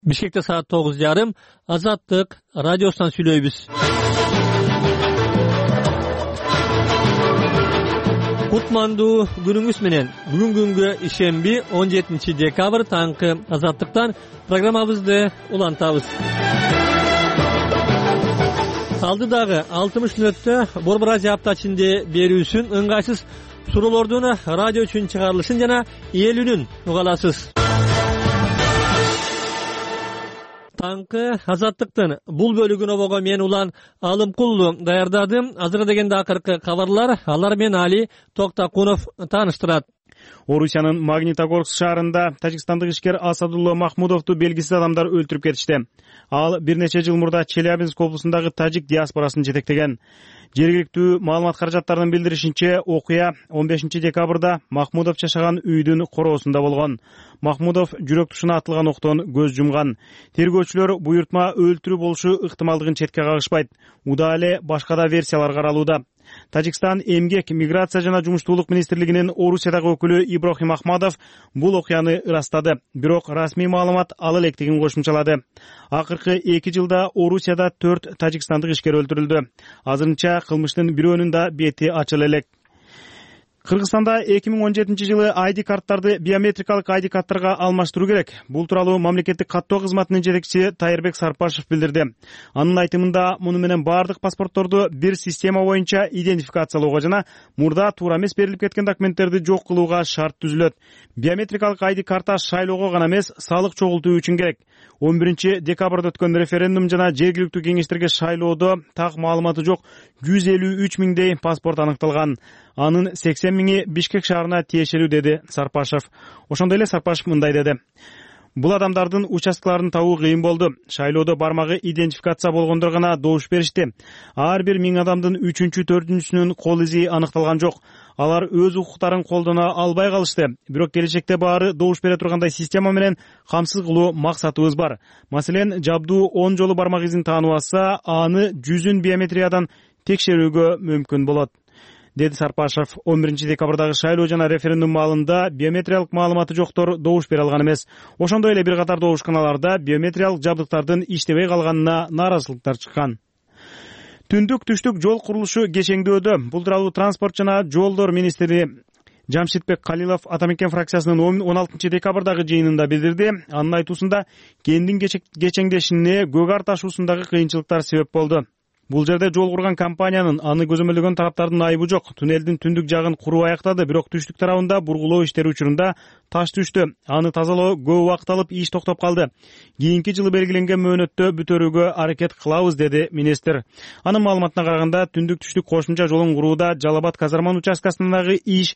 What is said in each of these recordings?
Бишкекте саат 9:30. Азаттык радиосунан сүйлөйбүз. Кутмандуу күнүңүз менен. Бүгүн күнгө ишемби 17 декабрь таңкы Азаттыктан программабызды улантабыз. Алдыдагы 60 мүнөттө Борбор Азия аптачында берүүсүн ыңгайсыз суроолордун радио үчүн чыгарылышын жана эл үнүн уга аласыз. Таңкы Азаттыктын бул бөлүгүн обого мен Улан Алымкулду даярдадым. Азыр дегенде акыркы кабарлар, алар менен Али Токтакунов тааныштырат. Орусиянын Магнитогорск шаарында тажикстандык ишкер Асадулло Махмудовду белгисиз адамдар өлтүрүп кетишти. Ал бир нече жыл мурда Челябинск облусундагы тажик диаспорасын жетектеген. Жергиликтүү маалымат каражаттарынын билдиришинче, окуя 15 декабрда Махмудов жашаган үйдүн короосунда болгон. Махмудов жүрөк тушуна атылган октон көз жумган. Тергөөчүлөр буйртма өлтүрүү болушу ыктымалдыгын четке кагышпайт. Уда эле башка да версиялар каралууда. Тажикстан эмгек, миграция жана жумуштуулук министрлигинин Орусиядагы өкүлү Иброхим Ахмадов бул окуяны ырастады. Бирок расмий маалымат ал электигин кошумчалады. Акыркы 2 жылда Орусияда 4 тажикстандык ишкер өлтүрүлдү. Азырынча кылмыштын бирөөнүн да бети ачыла элек. Кыргызстанда 2017 жылы ID карттарды биометрикалык ID карттарга алмаштыруу керек. Бул тууралуу мамлекеттик каттоо кызматынын жетекчиси Тайырбек Сарпашев билдирди. Анын айтымында, муну менен бардык паспортторду бир система боюнча идентификациялоого жана мурда туура эмес берилип кеткен документтерди жок кылууга шарт түзүлөт. Биометрикалык ID карта шайлоого гана эмес, салык чогултуу үчүн керек. 11 декабрда өткөн референдум жана жергиликтүү кеңештерге шайлоодо так маалыматы жок 153 миңдей паспорт аныкталган. Анын 80 миңи Бишкек шаарына тиешелүү, деди Сарпашев. Ошондой эле Сарпашев мындай деди. Бул адамдардын участкаларын табуу кыйын болду. Шайлоодо бармагы идентификация болгондор гана добуш беришти. Ар бир 1000 адамдын 3-4-сүнүн кол изи аныкталган жок. Алар өз укуктарын колдоно албай калышты. Бирок келечекте баары добуш бере тургандай система менен камсыз кылуу максатыбыз бар. Маселен, жабдуу 10 жолу бармак изин таанып алса, аны 100 биометриядан текшерүүгө мүмкүн болот, деди Сарпашев. 11 декабрдагы шайлоо жана референдум маалында биометриялык маалыматы жоктор добуш бере алган эмес. Ошондой эле бир катар добушканаларда биометриялык жабдыктардын иштебей калганына нааразычылыктар чыккан. Түндүк түштүк жол курулушу кечеңдөөдө. Бул тууралуу транспорт жана жолдор министри Жамшитбек Калилов Атамекен фракциясынын 16 декабрдагы жыйынында билдирди. Анын айтуусунда, кендин кечеңдешине көк ар ташуусундагы кыйынчылыктар себеп болду. Бул жерде жол курган компаниянын аны көзөмөлдөгөн тараптардын айыбы жок. Туннелдин түндүк жагын куруу аяктады, бирок түштүк тарабында бургулоо иштери учурунда таш түштү. Аны тазалоо көп убакыт алып, иш токтоп калды. Кийинки жылы белгиленген мөөнөттө бүтөрүүгө аракет кылабыз, деди министр. Анын маалыматына караганда, түндүк түштүк кошумча жолун курууда Жалал Абад Казарман участкасындагы иш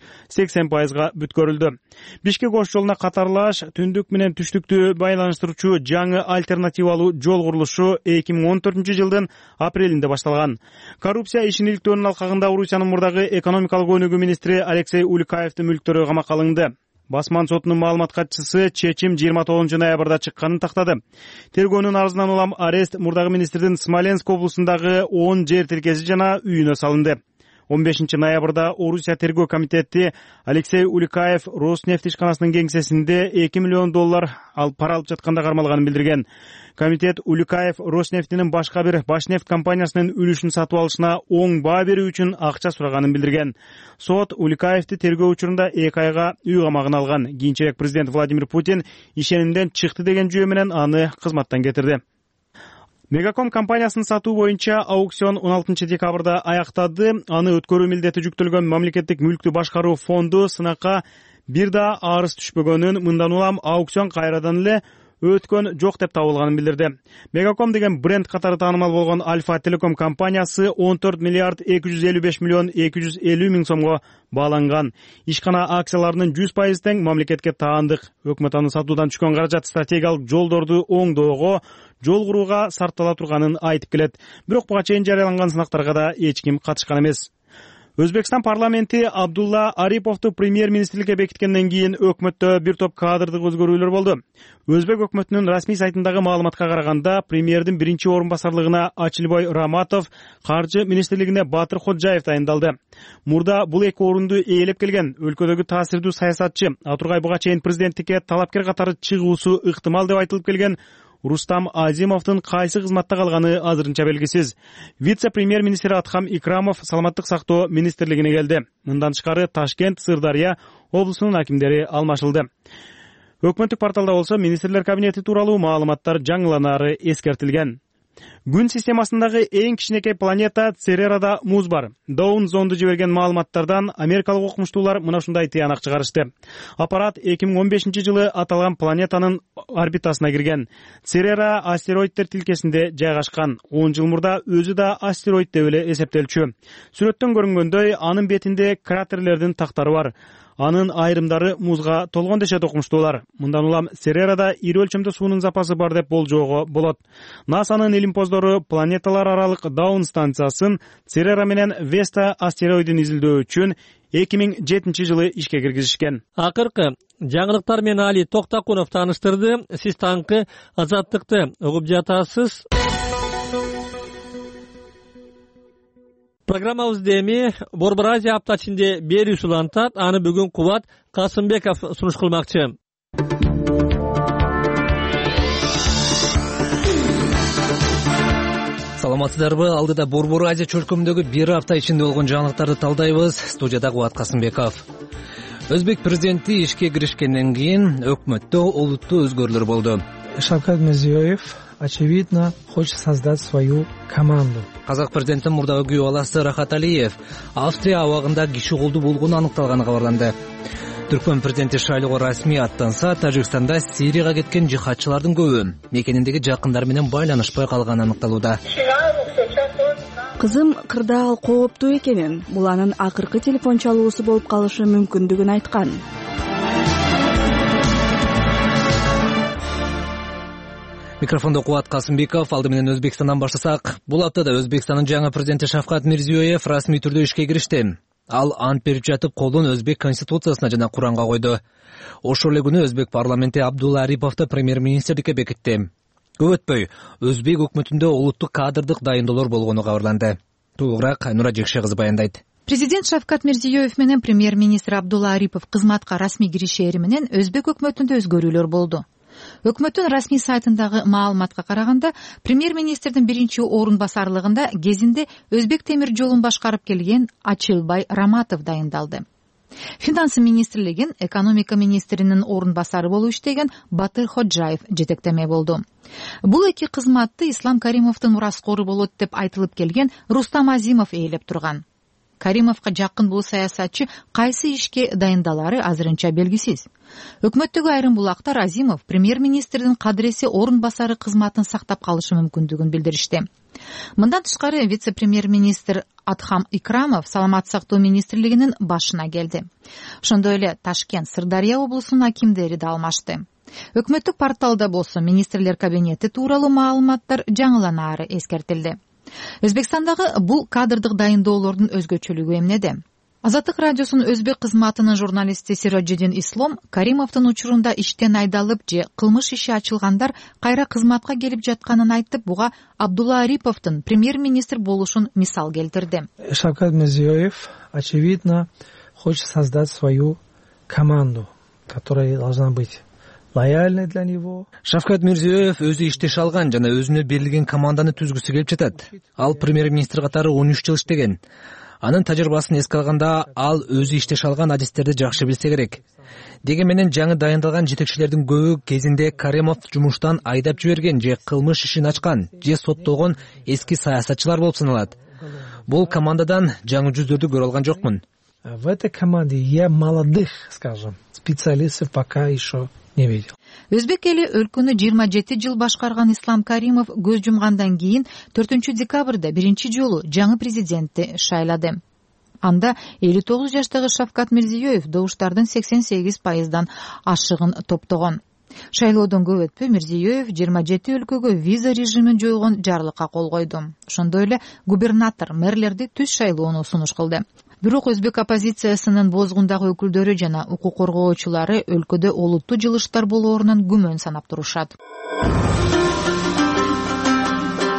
80% бүткөрүлдү. Бишкек Ош жолуна катарлаш түндүк менен түштүктү байланыштыруучу жаңы альтернативалуу жол курулушу 2014 жылдын апрелинде башталган. Коррупция ишин иликтөөнүн алкагында Орусиянын мурдагы экономикалык өнүгүү министри Алексей Уликаевдин мүлктөрү камакка алынды. Басман сотунун маалымат катчысы чечим 29 ноябрда чыкканын тактады. Тергөөнүн арызынан улам арест мурдагы министрдин Смоленск облусундагы 10 жер тилкеси жана үйүнө салынды. 15 ноябрда Орусия тергөө комитети Алексей Уликаев Роснефть ишканасынын кеңсесинде $2 миллион пара алып жатканда кармалганын билдирген. Комитет Уликаев Роснефтинин башка бир Башнефть компаниясынын үлүшүн сатып алышына оң баа берүү үчүн акча сураганын билдирген. Сот Уликаевди тергөө учурунда 2 айга үй камагына алган. Кийинчерээк президент Владимир Путин ишенимден чыкты деген жүйө менен аны кызматтан кетирди. Мегаком компаниясын сатуу боюнча аукцион 16 декабрда аяктады. Аны өткөрүү милдети жүктөлгөн мамлекеттик мүлктү башкаруу фонду сынакка бир да арыз түшпөгөнүн, мындан улам аукцион кайрадан эле өткөн жок деп табылганын билдирди. Мегаком деген бренд катары таанымал болгон Альфа Телеком компаниясы 14 миллиард 255 миллион 250 миң сомго бааланган. Ишкана акцияларынын 100% тең мамлекетке таандык. Өкмөт аны сатуудан түшкөн каражат стратегиялык жолдорду оңдоого, жол курууга сарптала турганын айтып келет. Бирок буга чейин жарыяланган сынактарга да эч ким катышкан эмес. Өзбекстан парламенти Абдулла Ариповду премьер-министрликке бекиткенден кийин өкмөттө бир топ кадрдык өзгөрүүлөр болду. Өзбек өкмөтүнүн расмий сайтындагы маалыматка караганда, премьердин биринчи орун басарлыгына Ачилбой Раматов, каржы министрлигине Батыр Ходжаев дайындалды. Мурда бул эки орунду ээлеп келген өлкөдөгү таасирдүү саясатчы, Атургай буга чейин президенттикке талапкер катары чыгуусу ыктымал деп айтылып келген Рустам Азимовдун кайсы кызматта калганы азырынча белгисиз. Вице-премьер-министр Атхам Икрамов саламаттык сактоо министрлигине келди. Мындан тышкары Ташкент, Сырдарья облусунун акимдери алмашылды. Өкмөттүк порталда болсо министрлер кабинети тууралуу маалыматтар жаңыланары эскертилген. Күн системасындагы эң кичинекей планета Церерада муз бар. Даун зонду жиберген маалыматтардан америкалык окумуштуулар мына ушундай тыянак чыгарышты. Аппарат 2015-жылы аталган планетанын орбитасына кирген. Церера астероиддер тилкесинде жайгашкан. 10 жыл мурда өзү да астероид деп эле эсептелчү. Сүрөттөн көрүнгөндөй, анын бетинде кратерлердин тактары бар. Анын айрымдары музга толгон дешет окумуштуулар. Мындан улам Церерада ири өлчөмдө суунун запасы бар деп болжоого болот. НАСАнын илимпоздору планеталар аралык Даун станциясын Церера менен Веста астероидин изилдөө үчүн 2007-жылы ишке киргизишкен. Акыркы жаңылыктар менен Али Токтакунов тааныштырды. Сиз таңкы Азаттыкты угуп жатасыз. Программабызды эми Борбор Азия апта ичинде берүү улантат. Аны бүгүн Кубат Касымбеков сунуш кылмакчы. Саламатсыздарбы? Алдыда Борбор Азия чөлкөмүндөгү бир апта ичинде болгон жаңылыктарды талдайбыз. Студияда Кубат Касымбеков. Өзбек президенти ишке киришкенден кийин өкмөттө олуттуу өзгөрүүлөр болду. Шавкат Мирзиёев очевидно хочет создать свою команду. Казак президенттин мурдагы күйөө баласы Рахат Алиев Австрия абагында киши колдуу болгону аныкталганы кабарланды. Түркмөн президенти шайлоого расмий аттанса, Тажикстанда Сирияга кеткен жихадчылардын көбү мекениндеги жакындары менен байланышпай калганы аныкталууда. Кызым кырдаал кооптуу экенин, бул анын акыркы телефон чалуусу болуп калышы мүмкүндүгүн айткан. Микрофондо Кубат Касымбеков. Алды менен Өзбекстандан баштасак, бул аптада Өзбекстандын жаңы президенти Шавкат Мирзиёев расмий түрдө ишке киришти. Ал ант берип жатып колун Өзбек конституциясына жана Куранга койду. Ошол эле күнү Өзбек парламенти Абдулла Ариповду премьер-министрликке бекитти. Көп өтпөй Өзбек өкмөтүндө олуттук кадрдык дайындоолор болгону кабарланды. Толугураак Нура Жекше кызы баяндайт. Президент Шавкат Мирзиёев менен премьер-министр Абдулла Арипов кызматка расмий киришери менен Өзбек өкмөтүндө өзгөрүүлөр болду. Өкмөттүн расмий сайтындагы маалыматка караганда, премьер-министрдин биринчи орун басарлыгында кезинде Өзбек темир жолун башкарып келген Ачылбай Раматов дайындалды. Финансы министрлигин экономика министринин орун басары болуп иштеген Батыр Ходжаев жетектеме болду. Бул эки кызматты Ислам Каримовдун мураскору болот деп айтылып келген Рустам Азимов ээлеп турган. Каримовго жакын бул саясатчы кайсы ишке дайындалары азырынча белгисиз. Өкмөттөгү айрым булактар Азимов премьер-министрдин кадреси орун басары кызматын сактап калышы мүмкүндүгүн билдиришти. Мындан тышкары вице-премьер-министр Атхам Икрамов саламаттык сактоо министрлигинин башына келди. Ошондой эле Ташкент, Сырдарья облусунун акимдери да алмашты. Өкмөттүк порталда болсо министрлер кабинети тууралуу маалыматтар жаңыланаары эскертилди. Өзбекстандагы бул кадрдык дайындоолордун өзгөчөлүгү эмнеде? Азаттык радиосунун өзбек кызматынын журналисти Сироджидин Ислом Каримовдун учурунда иштен айдалып же кылмыш иши ачылгандар кайра кызматка келип жатканын айтып, буга Абдулла Ариповдун премьер-министр болушун мисал келтирди. Шавкат Мирзиёев очевидно хочет создать свою команду, которая должна быть лояльной для него. Шавкат Мирзиёев өзү иштеш алган жана өзүнө берилген команданы түзгүсү келип жатат. Ал премьер-министр катары 13 жыл иштеген. Анын тажрыйбасын эске алганда, ал өзү иштеш алган адистерди жакшы билсе керек. Деги менен жаңы дайындалган жетекчилердин көбү кезинде Каримов жумуштан айдап жиберген же кылмыш ишин ачкан же соттогон эски саясатчылар болуп саналат. Бул командадан жаңы жүздөрдү көрө алган жокмун. В этой команде я молодых, скажем, специалистов пока еще не видел. Өзбек эли өлкөнү 27 жыл башкарган Ислам Каримов көз жумгандан кийин 4 декабрда биринчи жолу жаңы президентти шайлады. Анда 59 жаштагы Шавкат Мирзиёев добуштардын 88%дан ашыгын топтогон. Шайлоодон көп өтпөй Мирзиёев 27 өлкөгө виза режимин жойгон жарлыкка кол койду. Ошондой эле губернатор, мэрлерди түз шайлоону сунуш кылды. Бирок өзбек оппозициясынын бозгундагы өкүлдөрү жана укук коргоочулары өлкөдө олуттуу жылыштар болоорунан күмөн санап турушат.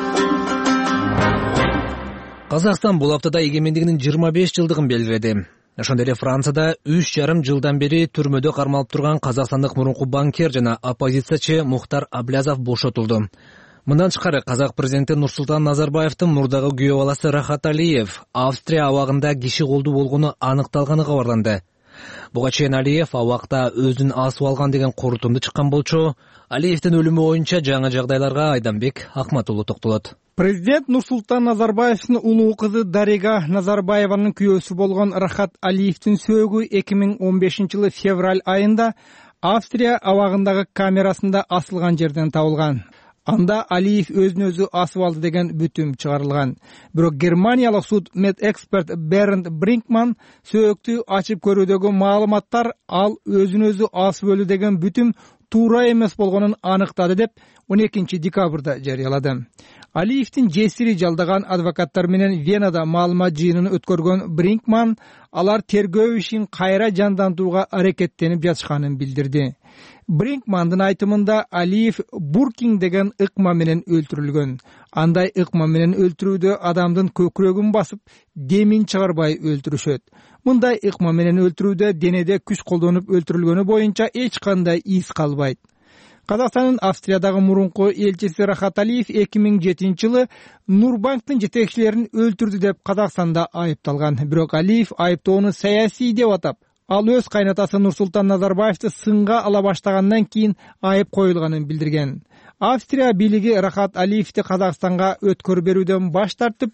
Казакстан бул аптада эгемендигинин 25 жылдыгын белгиледи. Ошондой эле Францияда 3,5 жылдан бери түрмөдө кармалып турган казакстандык мурунку банкир жана оппозициячы Мухтар Аблязов бошотулду. Мындан тышкары казак президенти Нурсултан Назарбаевдин мурдагы күйөө баласы Рахат Алиев Австрия абагында киши колдуу болгону аныкталганы кабарланды. Буга чейин Алиев абакта өзүн асып алган деген корутунду чыккан болчу. Алиевдин өлүмү боюнча жаңы жагдайларга Айданбек Акматулу токтолот. Президент Нурсултан Назарбаевдин улуу кызы Дарига Назарбаеванын күйөөсү болгон Рахат Алиевдин сөөгү 2015-жылы февраль айында Австрия абагындагы камерасында асылган жерден табылган. Анда Алиев өзүн өзү асып алды деген бүтүм чыгарылган. Бирок Германиялык суд медэксперт Бернд Бринкман сөөктү ачып көрүүдөгү маалыматтар ал өзүн өзү асып өлдү деген бүтүм туура эмес болгонун аныктады деп 12 декабрда жарыялады. Алиевдин жесири жалдаган адвокаттар менен Венада маалымат жыйынын өткөргөн Бринкман алар тергөө ишин кайра жандантууга аракеттенип жатышканын билдирди. Бринкмандын айтымында Алиев буркинг деген ыкма менен өлтүрүлгөн. Андай ыкма менен өлтүрүүдө адамдын көкүрөгүн басып, демин чыгарбай өлтүрүшөт. Мындай ыкма менен өлтүрүүдө денеде күч колдонуп өлтүрүлгөнү боюнча эч кандай из калбайт. Казакстандын Австриядагы мурунку элчиси Рахат Алиев 2007-жылы Нурбанктын жетекчилерин өлтүрдү деп Казакстанда айыпталган. Бирок Алиев айыптоону саясий деп атап, ал өз кайнатасы Нурсултан Назарбаевди сынга ала баштагандан кийин айып коюлганын билдирген. Австрия бийлиги Рахат Алиевди Казакстанга өткөрүп берүүдөн баш тартып,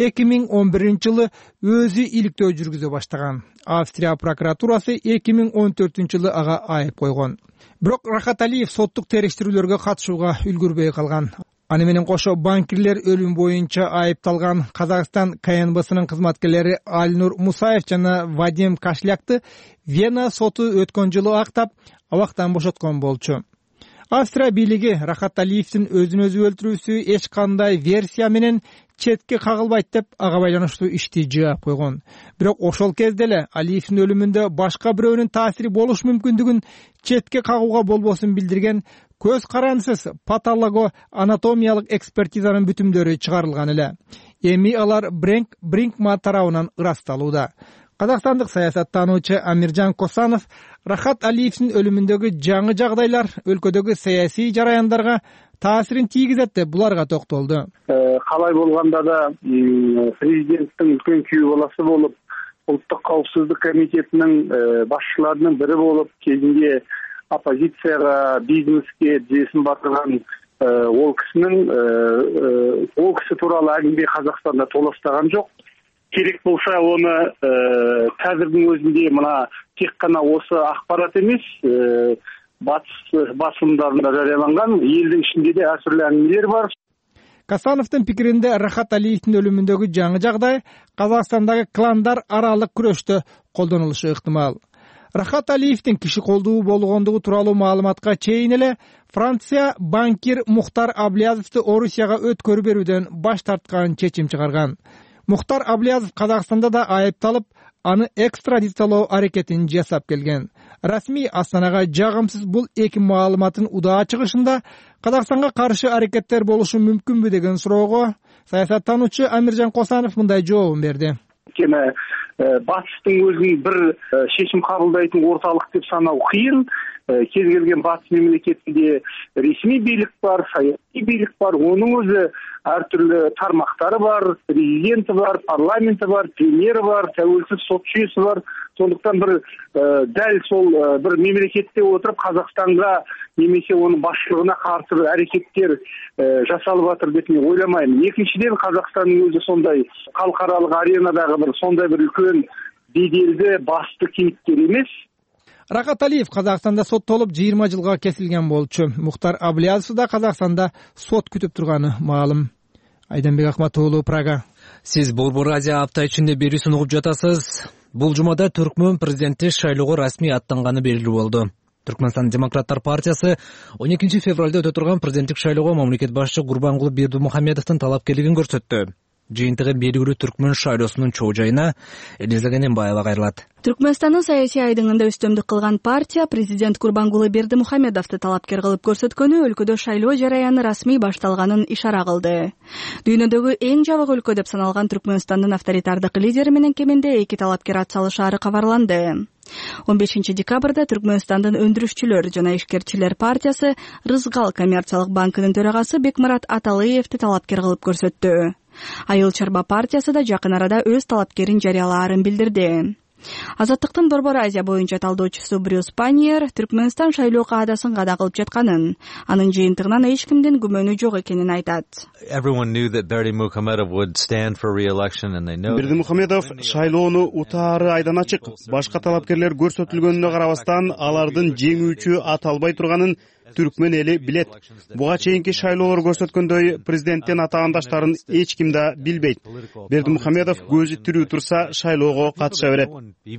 2011-жылы өзү иликтөө жүргүзө баштаган. Австрия прокуратурасы 2014-жылы ага айып койгон. Бирок Рахат Алиев соттук териштирүүлөргө катышууга үлгүрбөй калган. Аны менен кошо банкирлер өлүм боюнча айыпталган Казакстан КНБсынын кызматкерлери Альнур Мусаев жана Вадим Кашлякты Вена соту өткөн жылы актап, абактан бошоткон болчу. Австрия бийлиги Рахат Алиевдин өзүн өзү өлтүрүүсү эч кандай версия менен четке кагылбайт деп ага байланыштуу ишти жаап койгон. Бирок ошол кезде эле Алиевдин өлүмүндө башка бирөөнүн таасири болуш мүмкүндүгүн четке кагууга болбосун билдирген көз карандысыз патологоанатомиялык экспертизанын бүтүмдөрү чыгарылган эле. Эми алар Бринкма тарабынан ырасталууда. Казакстандык саясаттануучу Амиржан Косанов Рахат Алиевдин өлүмүндөгү жаңы жагдайлар өлкөдөгү саясий жараяндарга таасирин тийгизет деп буларга токтолду. Калай болгондо да президенттин үлкөн күйөө баласы болуп, улуттук коопсуздук комитетинин башчыларынын бири болуп, кезинде оппозицияга, бизнеске жесин батырган ол киши тууралуу агимби Казакстанда толостаган жок. Керек болса оны қазірдің өзінде мына тек қана осы ақпарат емес, батыс басылымдарында жарияланған, елдің ішінде де әртүрлі әңгімелер бар. Касановдун пикиринде Рахат Алиевдин өлүмүндөгү жаңы жагдай Казакстандагы кландар аралык күрөштө колдонулушу ыктымал. Рахат Алиевдин киши колдуу болгондугу тууралуу маалыматка чейин эле Франция банкир Мухтар Аблязовду Орусияга өткөрүп берүүдөн баш тарткан чечим чыгарган. Мухтар Аблязов Казакстанда да айыпталып, аны экстрадициялоо аракетин жасап келген. Расмий Астанага жагымсыз бул эки маалыматтын удаа чыгышында Казакстанга каршы аракеттер болушу мүмкүнбү деген суроого саясаттануучу Амиржан Косанов мындай жообун берди. Батыстың өзінің бір шешім қабылдайтын орталық деп санау қиын. Кез келген батыс мемлекетінде ресми билік бар, саяси билік бар. Оның өзі әртүрлі тармақтары бар, президенті бар, парламенті бар, премьері бар, тәуелсіз сот жүйесі бар. Сондықтан бір дәл сол бір мемлекетте отырып Қазақстанға немесе оның басшылығына қарсы бір әрекеттер жасалып жатыр деп мен ойламаймын. Екіншіден, Қазақстанның өзі сондай халықаралық аренадағы бір сондай бір үлкен беделді басты кейіпкер емес. Рахат Алиев Казакстанда соттолуп 20 жылга кесилген болчу. Мухтар Аблязов да Казакстанда сот күтүп турганы маалым. Айданбек Акматулу, Прага. Сиз Борбор Азия апта ичинде берүүсүн угуп жатасыз. Бул жумада Түркмөн президенти шайлоого расмий аттанганы белгилүү болду. Түркмөнстан Демократтар партиясы 12 февралда өтө турган президенттик шайлоого мамлекет башчы Гурбангулы Бердимухамедовдун талапкерлигин көрсөттү. жыйынтыгы белгилүү түркмөн шайлоосунун чоо жайына Элиза Кененбаева кайрылат. Түркмөнстандын саясий айдыңында үстөмдүк кылган партия президент Курбангулы Бердимухамедовду талапкер кылып көрсөткөнү өлкөдө шайлоо жараяны расмий башталганын ишара кылды. Дүйнөдөгү эң жабык өлкө деп саналган Түркмөнстандын авторитардык лидери менен кеминде 2 талапкер ат салышаары кабарланды. 15 декабрда Түркмөнстандын өндүрүшчүлөр жана ишкерчилер партиясы Рызгал коммерциялык банкынын төрагасы Бекмурат Аталыевди талапкер кылып көрсөттү. Айыл чарба партиясы да жакын арада өз талапкерин жарыялаарын билдирди. Азаттыктын Борбор Азия боюнча талдоочусу Брюс Паньер Түркмөнстан шайлоо каадасын када кылып жатканын, анын жыйынтыгынан эч кимдин күмөнү жок экенин айтат. Бердимухамедов шайлоону утаары айдан ачык. Башка талапкерлер көрсөтүлгөнүнө карабастан алардын жеңүүчү аталбай турганын түркмөн эли билет. Буга чейинки шайлоолор көрсөткөндөй президенттен атагандаштарын эч ким да билбейт. Бердимухамедов көзү тирүү турса шайлоого катыша берет.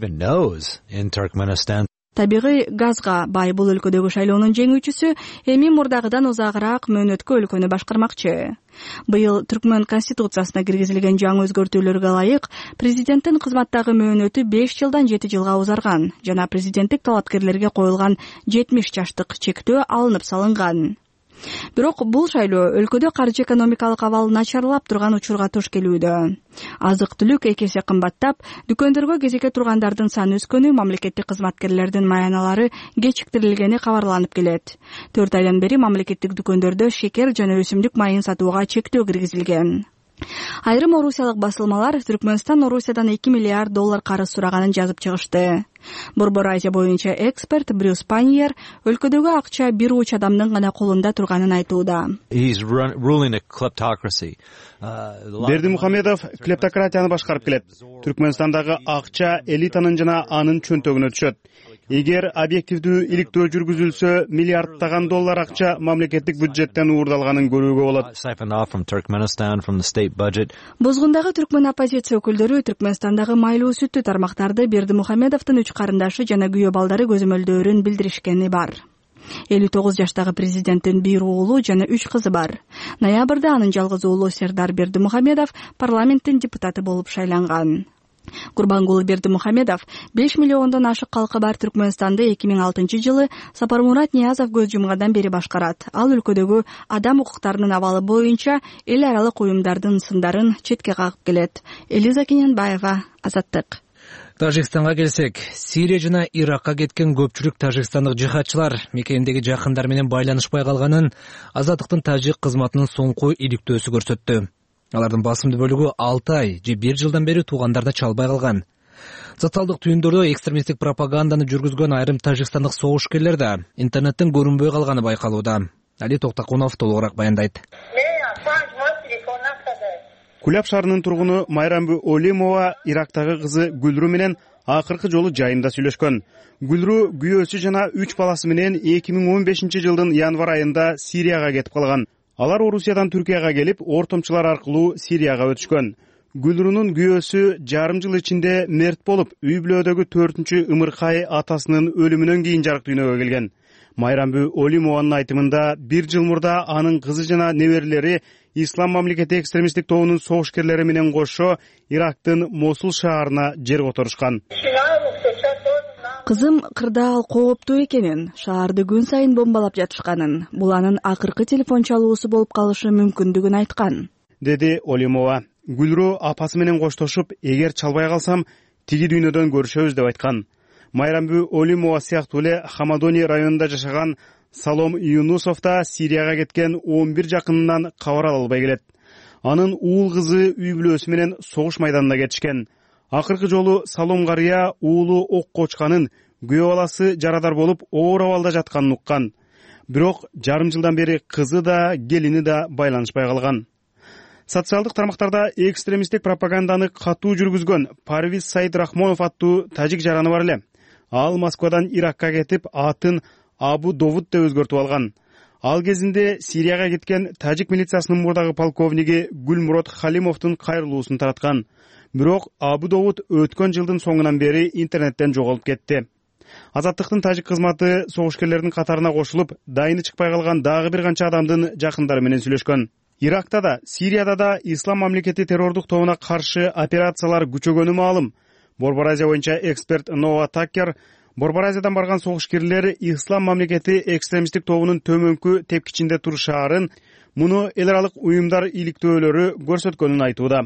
Табигый газга бай бул өлкөдөгү шайлоонун жеңүүчүсү эми мурдагыдан узагыраак мөөнөткө өлкөнү башкармакчы. Быйыл Түркмөн конституциясына киргизилген жаңы өзгөртүүлөргө ылайык президенттин кызматтагы мөөнөтү 5 жылдан 7 жылга узарган жана президенттик талапкерлерге коюлган 70 жаштык чектөө алынып салынган. Бирок бул шайлоо өлкөдө каржы экономикалык абал начарлап турган учурга туш келүүдө. Азык-түлүк 2 эсе кымбаттап, дүкөндөргө кезекке тургандардын саны өскөнү, мамлекеттик кызматкерлердин маяналары кечиктирилгени кабарланып келет. 4 айдан бери мамлекеттик дүкөндөрдө шекер жана өсүмдүк майын сатууга чектөө киргизилген. Айрым орусиялык басылмалар Түркмөнстан Орусиядан $2 миллиард карыз сураганын жазып чыгышты. Борбор Азия боюнча эксперт Брюс Паньер өлкөдөгү акча бир уч адамдын гана колунда турганын айтууда. Бердимухамедов клептократияны башкарып келет. Түркмөнстандагы акча элитанын жана анын чөнтөгүнө түшөт. Эгер объективдүү иликтөө жүргүзүлсө, миллиардтаган доллар акча мамлекеттик бюджеттен уурдалганын көрүүгө болот. Бозгундагы түркмөн оппозиция өкүлдөрү Түркмөнстандагы майлуу сүттүү тармактарды Бердимухамедовдун 3 карындашы жана күйөө балдары көзөмөлдөөрүн билдиришкени бар. 59 жаштагы президенттин 1 уулу жана 3 кызы бар. Ноябрда анын жалгыз уулу Сердар Бердимухамедов парламенттин депутаты болуп шайланган. Курбангулы Бердимухамедов 5 миллиондон ашык калкы бар Түркмөнстанды 2006-жылы Сапармурат Ниязов көз жумгандан бери башкарат. Ал өлкөдөгү адам укуктарынын абалы боюнча эл аралык уюмдардын сындарын четке кагып келет. Элиза Кененбаева, Азаттык. Тажикстанга келсек, Сирия жана Иракка кеткен көпчүлүк тажикстандык жихадчылар мекендеги жакындар менен байланышпай калганын Азаттыктын тажик кызматынын соңку иликтөөсү көрсөттү. Алардын басымдуу бөлүгү 6 ай же 1 жылдан бери туугандарына чалбай калган. Социалдык түйүндөрдө экстремисттик пропаганданы жүргүзгөн айрым тажикстандык согушкерлер да интернеттен көрүнбөй калганы байкалууда. Али Токтакунов толугураак баяндайт. Куляб шаарынын тургуну Майрамбы Олимова Ирактагы кызы Гүлрү менен акыркы жолу жайында сүйлөшкөн. Гүлрү күйөөсү жана 3 баласы менен 2015-жылдын январ айында Сирияга кетип калган. Алар Орусиядан Түркияга келип, ортомчулар аркылуу Сирияга өтүшкөн. Гүлрүнүн күйөөсү жарым жыл ичинде мерт болуп, үй бүлөдөгү 4-чү ымыркай атасынын өлүмүнөн кийин жарык дүйнөгө келген. Майрамбы Олимованын айтымында 1 жыл мурда анын кызы жана неберелери Ислам мамлекети экстремисттик тобунун согушкерлери менен кошо Ирактын Мосул шаарына жер которушкан. Кызым кырдаал кооптуу экенин, шаарды күн сайын бомбалап жатышканын, бул анын акыркы телефон чалуусу болуп калышы мүмкүндүгүн айткан, деди Олимова. Гүлрү апасы менен коштошуп, эгер чалбай калсам, тиги дүйнөдөн көрүшөбүз деп айткан. Майрамбы Олимова сыяктуу эле Хамадони районунда жашаган Салом Юнусов да Сирияга кеткен 11 жакынынан кабар ала албай келет. Анын уул кызы үй бүлөсү менен согуш майданына кетишкен. Акыркы жолу Салом карыя уулу окко учканын, күйөө баласы жарадар болуп, оор абалда жатканын уккан. Бирок жарым жылдан бери кызы да, келини да байланышпай калган. Социалдык тармактарда экстремисттик пропаганданы катуу жүргүзгөн Парвиз Саид Рахмонов аттуу тажик жараны бар эле. Ал Москвадан Иракка кетип, атын Абу Довуд деп өзгөртүп алган. Ал кезинде Сирияга кеткен тажик милициясынын мурдагы полковниги Гүлмурод Халимовдун кайрылуусун тараткан. Бирок Абу Довуд өткөн жылдын соңунан бери интернеттен жоголуп кетти. Азаттыктын тажик кызматы согушкерлердин катарына кошулуп, дайыны чыкпай калган дагы бир канча адамдын жакындары менен сүйлөшкөн. Иракта да, Сирияда да ислам мамлекети террордук тобуна каршы операциялар күчөгөнү маалым. Борбор Азия боюнча эксперт Нова Такер Борбор Азиядан барган согушкерлер ислам мамлекети экстремисттик тобунун төмөнкү тепкичинде турушаарын, муну эл аралык уюмдар иликтөөлөрү көрсөткөнүн айтууда.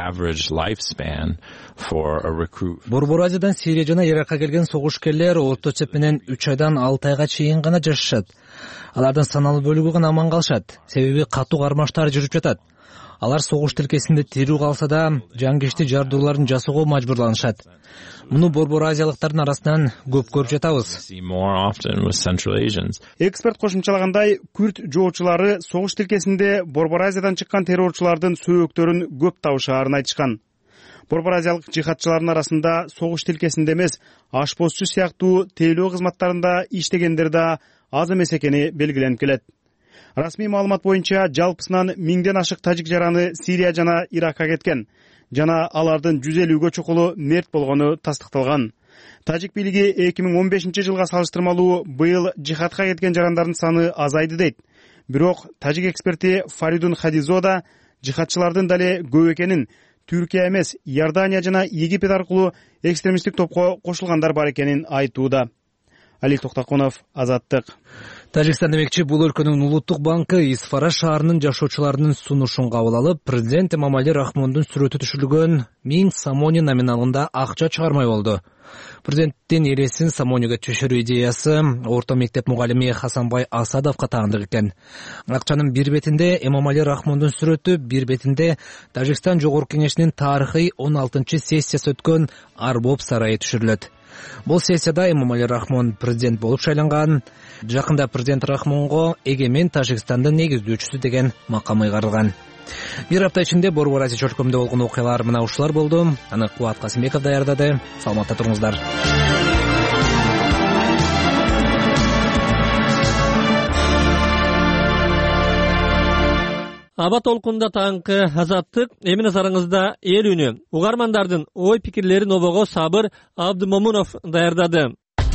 Борбор Азиядан Сирия жана Иракка келген согушкерлер орто эсеп менен 3 айдан 6 айга чейин гана жашашат. Алардын саналуу бөлүгү гана аман калышат, себеби катуу кармаштар жүрүп жатат. Алар согуш тилкесинде тирүү калса да, жангечти жардууларын жасоого мажбурланышат. Муну борбор азиялыктардын арасынан көп көрүп жатабыз. Эксперт кошумчалагандай, күрд жоочулары согуш тилкесинде борбор Азиядан чыккан террорчулардын сөөктөрүн көп табышаарын айтышкан. Борбор азиялык жихадчылардын арасында согуш тилкесинде эмес, ашпозчу сыяктуу тейлөө кызматтарында иштегендер да аз эмес экени белгиленип келет. Расмий маалымат боюнча жалпысынан 1000ден ашык тажик жараны Сирия жана Иракка кеткен жана алардын 150гө чукулу мерт болгону тастыкталган. Тажик бийлиги 2015-жылга салыштырмалуу быйыл жихадка кеткен жарандардын саны азайды дейт. Бирок тажик эксперти Фаридун Хадизода жихадчылардын дале көп экенин, Түркия эмес, Иордания жана Египет аркылуу экстремисттик топко кошулгандар бар экенин айтууда. Алик Токтакунов, Азаттык. Тажикстан демекчи, бул өлкөнүн улуттук банкы Исфара шаарынын жашоочуларынын сунушун кабыл алып, президент Эмомали Рахмондун сүрөтү түшүрүлгөн 1000 самони номиналында акча чыгармай болду. Президенттин элесин самонийге түшүрүү идеясы орто мектеп мугалими Хасанбай Асадовго таандык экен. Акчанын бир бетинде Эмомали Рахмондун сүрөтү, бир бетинде Тажикстан Жогорку Кеңешинин тарыхый 16-сессиясы өткөн Арбоб сарайы түшүрүлөт. Бул сессияда Эмомали Рахмон президент болуп шайланган. Жакында президент Рахмонго эгемен Тажикстандын негиздөөчүсү деген макам ыйгарылган. Бир апта ичинде Борбор Азия чөлкөмүндө болгон окуялар мына ушулар болду. Аны Кубат Касымбеков даярдады. Саламатта туруңуздар. Аба толкунда таңкы Азаттык, эми назарыңызда эл үнү. Угармандардын ой пикирлерин обого Сабыр Абдымомунов даярдады.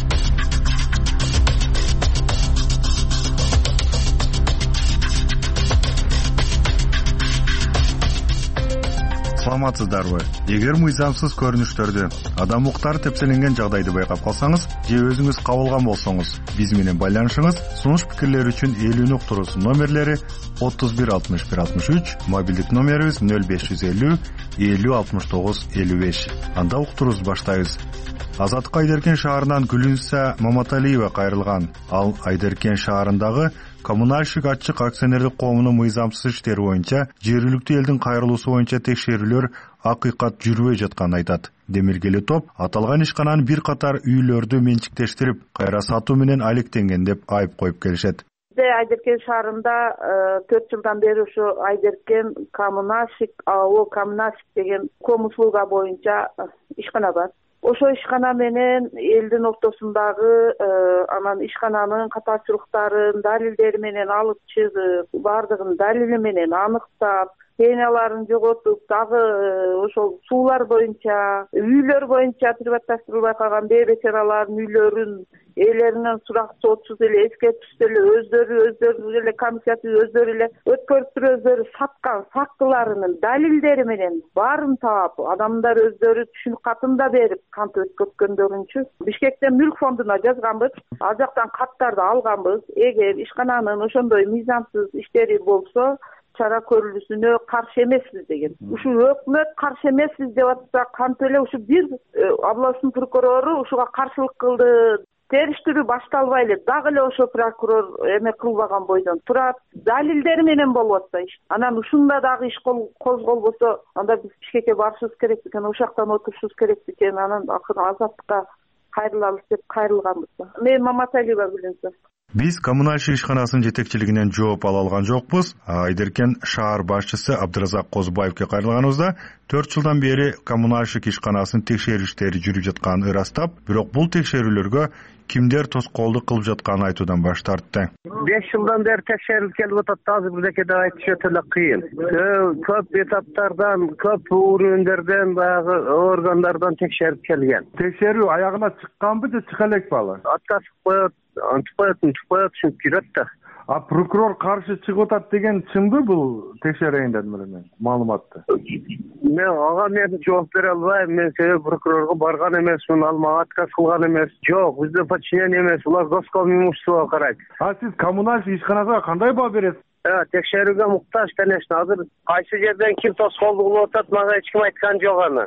Саламатсыздарбы? Эгер мыйзамсыз көрүнүштөрдү, адам укуктары тепселенген жагдайды байкап калсаңыз же өзүңүз кабылган болсоңуз, биз менен байланышыңыз. Сунуш пикирлер үчүн элүүнү уктуруусунун номерлери 31 61 63, мобилдик номерибиз 0550 50 69 55. Анда уктурууз баштайбыз. Азаттык Айдеркен шаарынан Гүлүнса Маматалиева кайрылган. Ал Айдеркен шаарындагы коммуналдык ачык акционерлик коомунун мыйзамсыз иштери боюнча жергиликтүү элдин кайрылуусу боюнча текшерүүлөр акыйкат жүрбөй жатканын айтат. Демиргели топ аталган ишкананын бир катар үйлөрдү менчиктештирип, кайра сатуу менен алектенген деп айып коюп келишет. Айдеркен шаарында 4 жылдан бери ушу Айдеркен коммуналдык АО коммуналдык деген ком услуга боюнча ишкана бар. Ошо ишкана менен элдин ортосундагы анан ишкананын катачылыктарын далилдери менен алып чыгып, бардыгын далили менен аныктап, пеняларын жоготуп, дагы ошол суулар боюнча, үйлөр боюнча приватташтырылбай калган бейбечаралардын үйлөрүн элеринен сурак соотсуз эле эскертишти эле өздөрү эле комиссиясы өздөрү эле өткөрүп туруп өздөрү саткан фактыларынын далилдери менен баарын таап, адамдар өздөрү түшүнүк катын да берип кантип өткөрткөндөрүнчү Бишкектен мүлк фондуна жазганбыз, ал жактан каттарды алганбыз. Эгер ишкананын ошондой мыйзамсыз иштери болсо чара көрүлүүсүнө каршы эмеспиз деген. Ушул өкмөт каршы эмеспиз деп атса, кантип эле ушу бир областын прокурору ушуга каршылык кылды. Териштирүү башталбай эле дагы эле ошо прокурор эме кылбаган бойдон турат. Далилдери менен болуп атса иш. Анан ушунда дагы иш козголбосо, анда биз Бишкекке барышыбыз керек экен, ошоктон отурушубуз керек экен. Анан акыры Азаттыкка кайрылабыз деп кайрылганбыз. Мен Маматалиева Гүлүнса. Биз коммуналдык ишканасынын жетекчилигинен жооп ала алган жокпуз. Айдеркен шаар башчысы Абдыразак Козбаевке кайрылганыбызда 4 жылдан бери коммуналдык ишканасынын текшерүү иштери жүрүп жатканын ырастап, бирок бул текшерүүлөргө кимдер тоскоолдук кылып жатканын айтуудан баш тартты. 5 жылдан бери текшерип келип атат, азыр бирдеке деп айтыш өтө эле кыйын. Көп этаптардан, көп уровендерден, баягы органдардан текшерип келген. Текшерүү аягына чыкканбы же чыга элекпи алы? Отказ коет, антып коет, ушинтип жүрөт да. Прокурор каршы чыгып атат деген чынбы бул? Текшерейин дедим эле мен маалыматты. Мен жооп бере албайм. Мен себеби прокурорго барган эмесмин, ал мага отказ кылган эмес. Жок, бизде подчинение эмес, улар госком имуществого карайт. Сиз коммуналдык ишканага кандай баа бересиз? Текшерүүгө муктаж, конечно. Азыр кайсы жерден ким тоскоолдук кылып атат, мага эч ким айткан жок аны.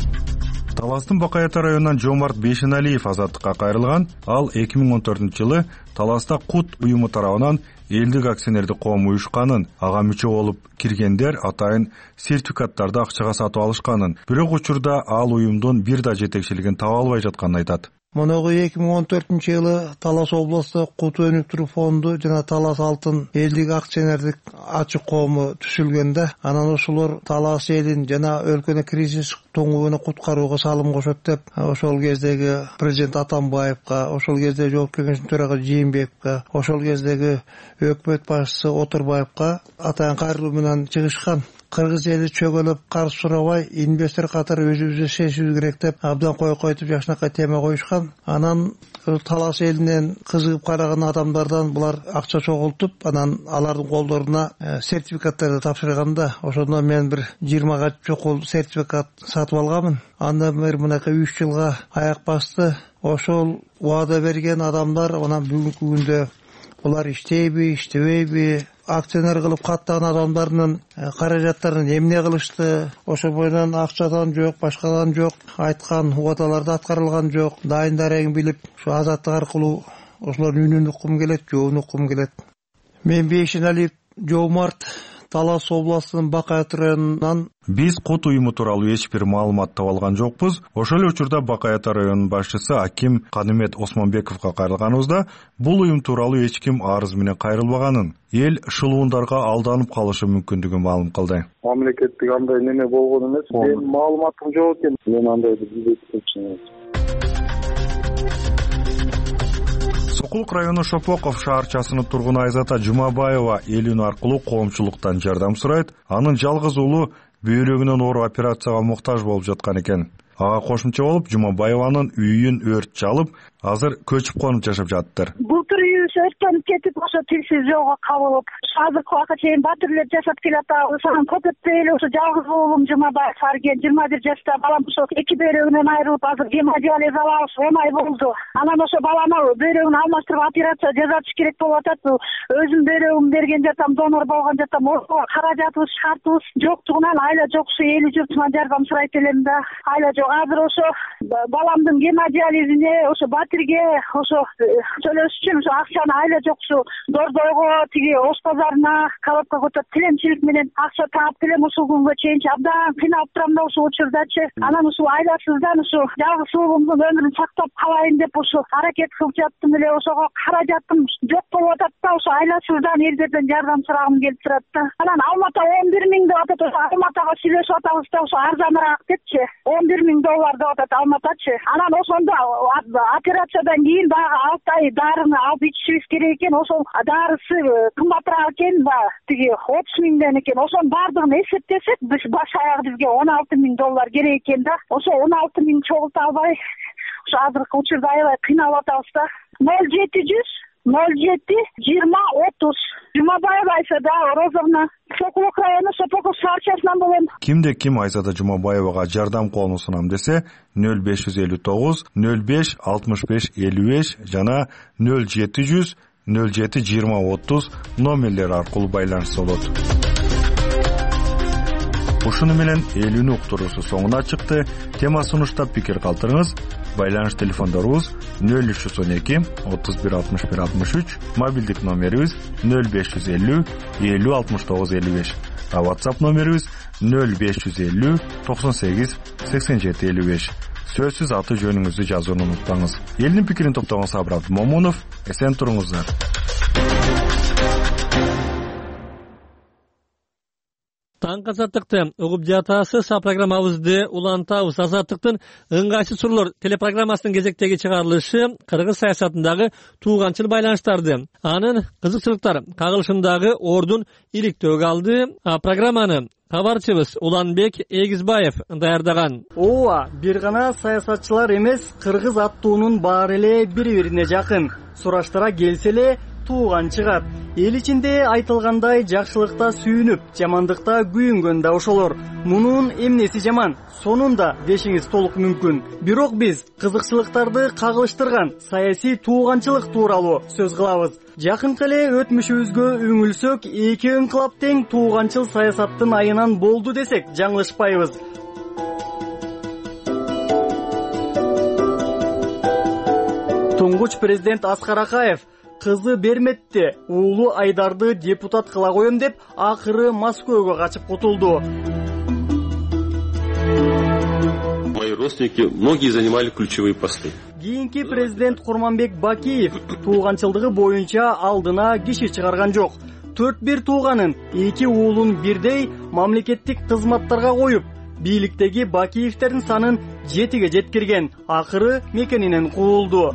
Таластын Бакай Ата районунан Жомарт Бешеналиев азаттыкка кайрылган. Ал 2014-жылы Таласта Кут уюму тарабынан элдик акционердик коом уюшканын, ага мүчө болуп киргендер атайын сертификаттарды акчага сатып алышканын, бирок учурда ал уюмдун бир да жетекчилигин таба албай жатканын айтат. Моногу 2014-жылы Талас областык Кут өнүктүрүү фонду жана Талас Алтын элдик акционердик ачык коому түзүлгөндө, анан ошолор Талас элин жана өлкөнү кризис тоңуунан куткарууга салым кошот деп, ошол кездеги президент Атамбаевга, ошол кезде жоопкер кеңештин төрагасы Жээнбековго, ошол кездеги өкмөт башчысы Отурбаевга атайын кайрылуу менен чыгышкан. Кыргыз эли чөгөлөп карыз сурабай, инвестор катары өзүбүздү шешүүбүз керек деп абдан койтуп жакшынакай тема коюшкан. Анан Талас элинен кызыгып караган адамдардан булар акча чогултуп, анан алардын колдоруна сертификаттарды тапшырганда, ошондон мен бир 20га чокул сертификат сатып алганмын. Андан бери мынакай 3 жылга аяк басты. Ошол убада берген адамдар анан бүгүнкү күндө булар иштейби, иштебейби, акционер кылып каттаган адамдардын каражаттарын эмне кылышты, ошо бойдон акчадан жок, башкадан жок, айткан убадаларды аткарылган жок, дайын дарегин билип, ушу азаттык аркылуу ошолордун үнүн уккум келет, жообун уккум келет. Мен Бешеналиев Жомарт, Талас областынын Бакай Ата районунан. Биз Кут уюму тууралуу эч бир маалымат таба алган жокпуз. Ошол эле учурда Бакай Ата районунун башчысы Аким Канымет Осмонбековго кайрылганыбызда бул уюм тууралуу эч ким арыз менен кайрылбаганын, эл шылуундарга алданып калышы мүмкүндүгүн маалым кылды. Мамлекеттик андай неме болгон эмес. Мен маалыматым жок экен. Мен андайды билбейм. Сокулук району Шопоков шаарчасынын тургуну Айзата Жумабаева эл үнү аркылуу коомчулуктан жардам сурайт. Анын жалгыз уулу бөйрөгүнөн оор операцияга муктаж болуп жаткан экен. Ага кошумча болуп Жумабаеванын үйүн өрт чалып, азыр көчүп конуп жашап жатыптыр. Былтыр үйүбүз өрттөнүп кетип, ошо тилсиз жолго кабылып, азыркы убакка чейин батирлер жашап келатабыз. Анан көпөтпөй эле ошо жалгыз уулум Жумабаев Сарген 21 жашта балам ошо 2 бөйрөгүнөн айрылып, азыр гемодиализ алабыз, 10 ай болду. Анан ошо баланы бөйрөгүн алмаштырып операция жасатыш керек болуп атат. Өзүм бөйрөгүмдү берген жатам, донор болгон жатам. Ошого каражатыбыз, шартыбыз жоктугунан айла жоксу эли журтунан жардам сурайт элем да. Айла жок. Азыр ошо баламдын гемодиализине, ошо батирге, ошо төлөш үчүн ошо акчаны айла жоксу Дордойго, тиги Ош базарына, коробка көтөрүп тилемчилик менен акча таап келем. Ушул күнгө чейинчи абдан кыйналып турам да ушул учурдачы. Анан ушул айласыздан ушу жалгыз уулумдун өмүрүн сактап калайын деп ушу аракет кылып жаттым эле. Ошого каражатым жок болуп атат да, ошо айласыздан элдерден жардам сурагым келип турат да. Анан Алмата 11 000 деп атат. Алматага сүйлөшүп атабыз да, ошо арзаныраак депчи. 11 000 доллар деп атат Алматачы. Анан ошондо операциядан кийин дагы 6 ай дарыны алып ичишибиз керек экен. Ошол дарысы кымбатыраак экен да, тиги 30 000ден экен. Ошонун баардыгын эсептесек, биз баш аяк бизге 16 000 доллар керек экен да. Ошо 16 000 чогулта албай, ошо азыркы учурда аябай кыйналып атабыз да. 0700 07-20-30 Жумабаева Айзада Розовна, Сокулук району Шопоков шаарчасынан болом. Кимде ким Айзада Жумабаевага жардам колун сунам десе 0559 05 65 55 жана 0700 07-20-30 номерлери аркылуу байланышса болот. Ушуну менен эл үнү уктуруусу соңуна чыкты. Тема сунуштап пикир калтырыңыз. Байланыш телефондорубуз 0312 31 61 63, мобилдик номерибиз 0550 50 69 55, а WhatsApp номерибиз 0550 98 87 55. Сөзсүз аты жөнүңүздү жазууну унутпаңыз. Элдин пикирин топтогон Сабыр Абдымомунов, эсен туруңуздар. Таңкы азаттыкты угуп жатасыз. Программабызды улантабыз. Азаттыктын ыңгайсыз суроолор телепрограммасынын кезектеги чыгарылышы кыргыз саясатындагы тууганчыл байланыштарды, анын кызыкчылыктар кагылышындагы ордун иликтөөгө алды. Программаны кабарчыбыз Уланбек Эгизбаев даярдаган. Ооба, бир гана саясатчылар эмес, кыргыз аттуунун баары эле бири-бирине жакын. Сураштара келсе эле тууган чыгат. Эл ичинде айтылгандай жакшылыкта сүйүнүп, жамандыкта күйүнгөн да ошолор. Мунун эмнеси жаман? Сонун да дешиңиз толук мүмкүн. Бирок биз кызыкчылыктарды кагылыштырган саясий тууганчылык тууралуу сөз кылабыз. Жакынкы эле өтмүшүбүзгө үңүлсөк, эки ыңкылап тең тууганчыл саясаттын айынан болду десек жаңылышпайбыз. Туңгуч президент Аскар Акаев кызы Берметти уулу Айдарды депутат кыла коем деп акыры Москвага качып кутулду. Мои родственники многие занимали ключевые посты. Кийинки президент Курманбек Бакиев тууганчылдыгы боюнча алдына киши чыгарган жок. 4 тууганын 2 уулун бирдей мамлекеттик кызматтарга коюп, бийликтеги Бакиевтердин санын 7ге жеткирген. Акыры мекенинен куулду.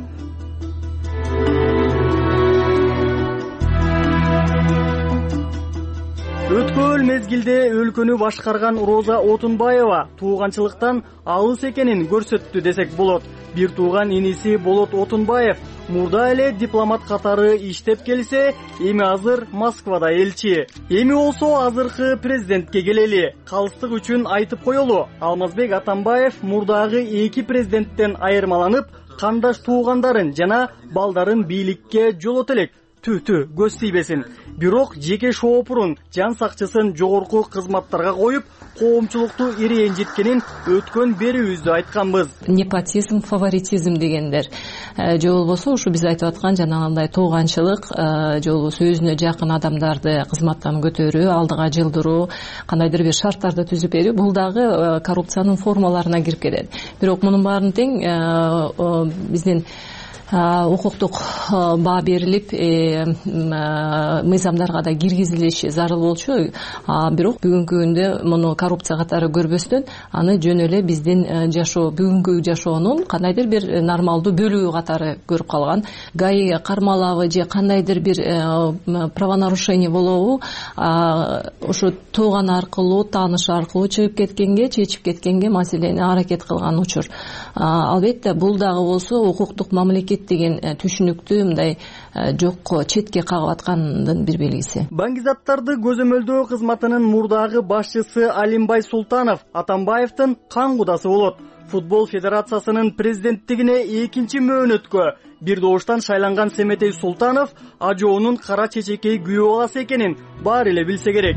Өткөн мезгилде өлкөнү башкарган Роза Отунбаева тууганчылыктан алыс экенин көрсөттү десек болот. Бир тууган иниси Болот Отунбаев мурда эле дипломат катары иштеп келсе, эми азыр Москвада элчи. Эми болсо азыркы президентке келели. Калыстык үчүн айтып коелу, Алмазбек Атамбаев мурдагы 2 президенттен айырмаланып, кандаш туугандарын жана балдарын бийликке жолото элек. Түтү көз тийбесин. Бирок жеке шоопурун, жан сакчысын жогорку кызматтарга коюп, коомчулукту иренжиткенин өткөн берүүбүздө айтканбыз. Непотизм, фаворитизм дегендер. Же болбосо ушу биз айтып аткан жанагындай тууганчылык, же болбосо өзүнө жакын адамдарды кызматтан көтөрүү, алдыга жылдыруу, кандайдыр бир шарттарды түзүп берүү, бул дагы коррупциянын формаларына кирип кетет. Бирок мунун баарын тең биздин укуктук баа берилип, мыйзамдарга да киргизилиши зарыл болчу. Бирок бүгүнкү күндө муну коррупция катары көрбөстөн, аны жөн эле биздин жашоо, бүгүнкү жашоонун кандайдыр бир нормалдуу бөлүгү катары көрүп калган. ГАИ кармалабы же кандайдыр бир правонарушение болобу, ошо тууган аркылуу, тааныш аркылуу чыгып кеткенге, чечип кеткенге маселени аракет кылган учур. Албетте бул дагы болсо укуктук мамлекет деген түшүнүктү мындай жокко, четке кагып аткандын бир белгиси. Баңгизаттарды көзөмөлдөө кызматынын мурдагы башчысы Алимбай Султанов Атамбаевдин кан кудасы болот. Футбол федерациясынын президенттигине 2-чи мөөнөткө бир добуштан шайланган Семетей Султанов ажоонун кара чечекей күйөө баласы экенин баары эле билсе керек.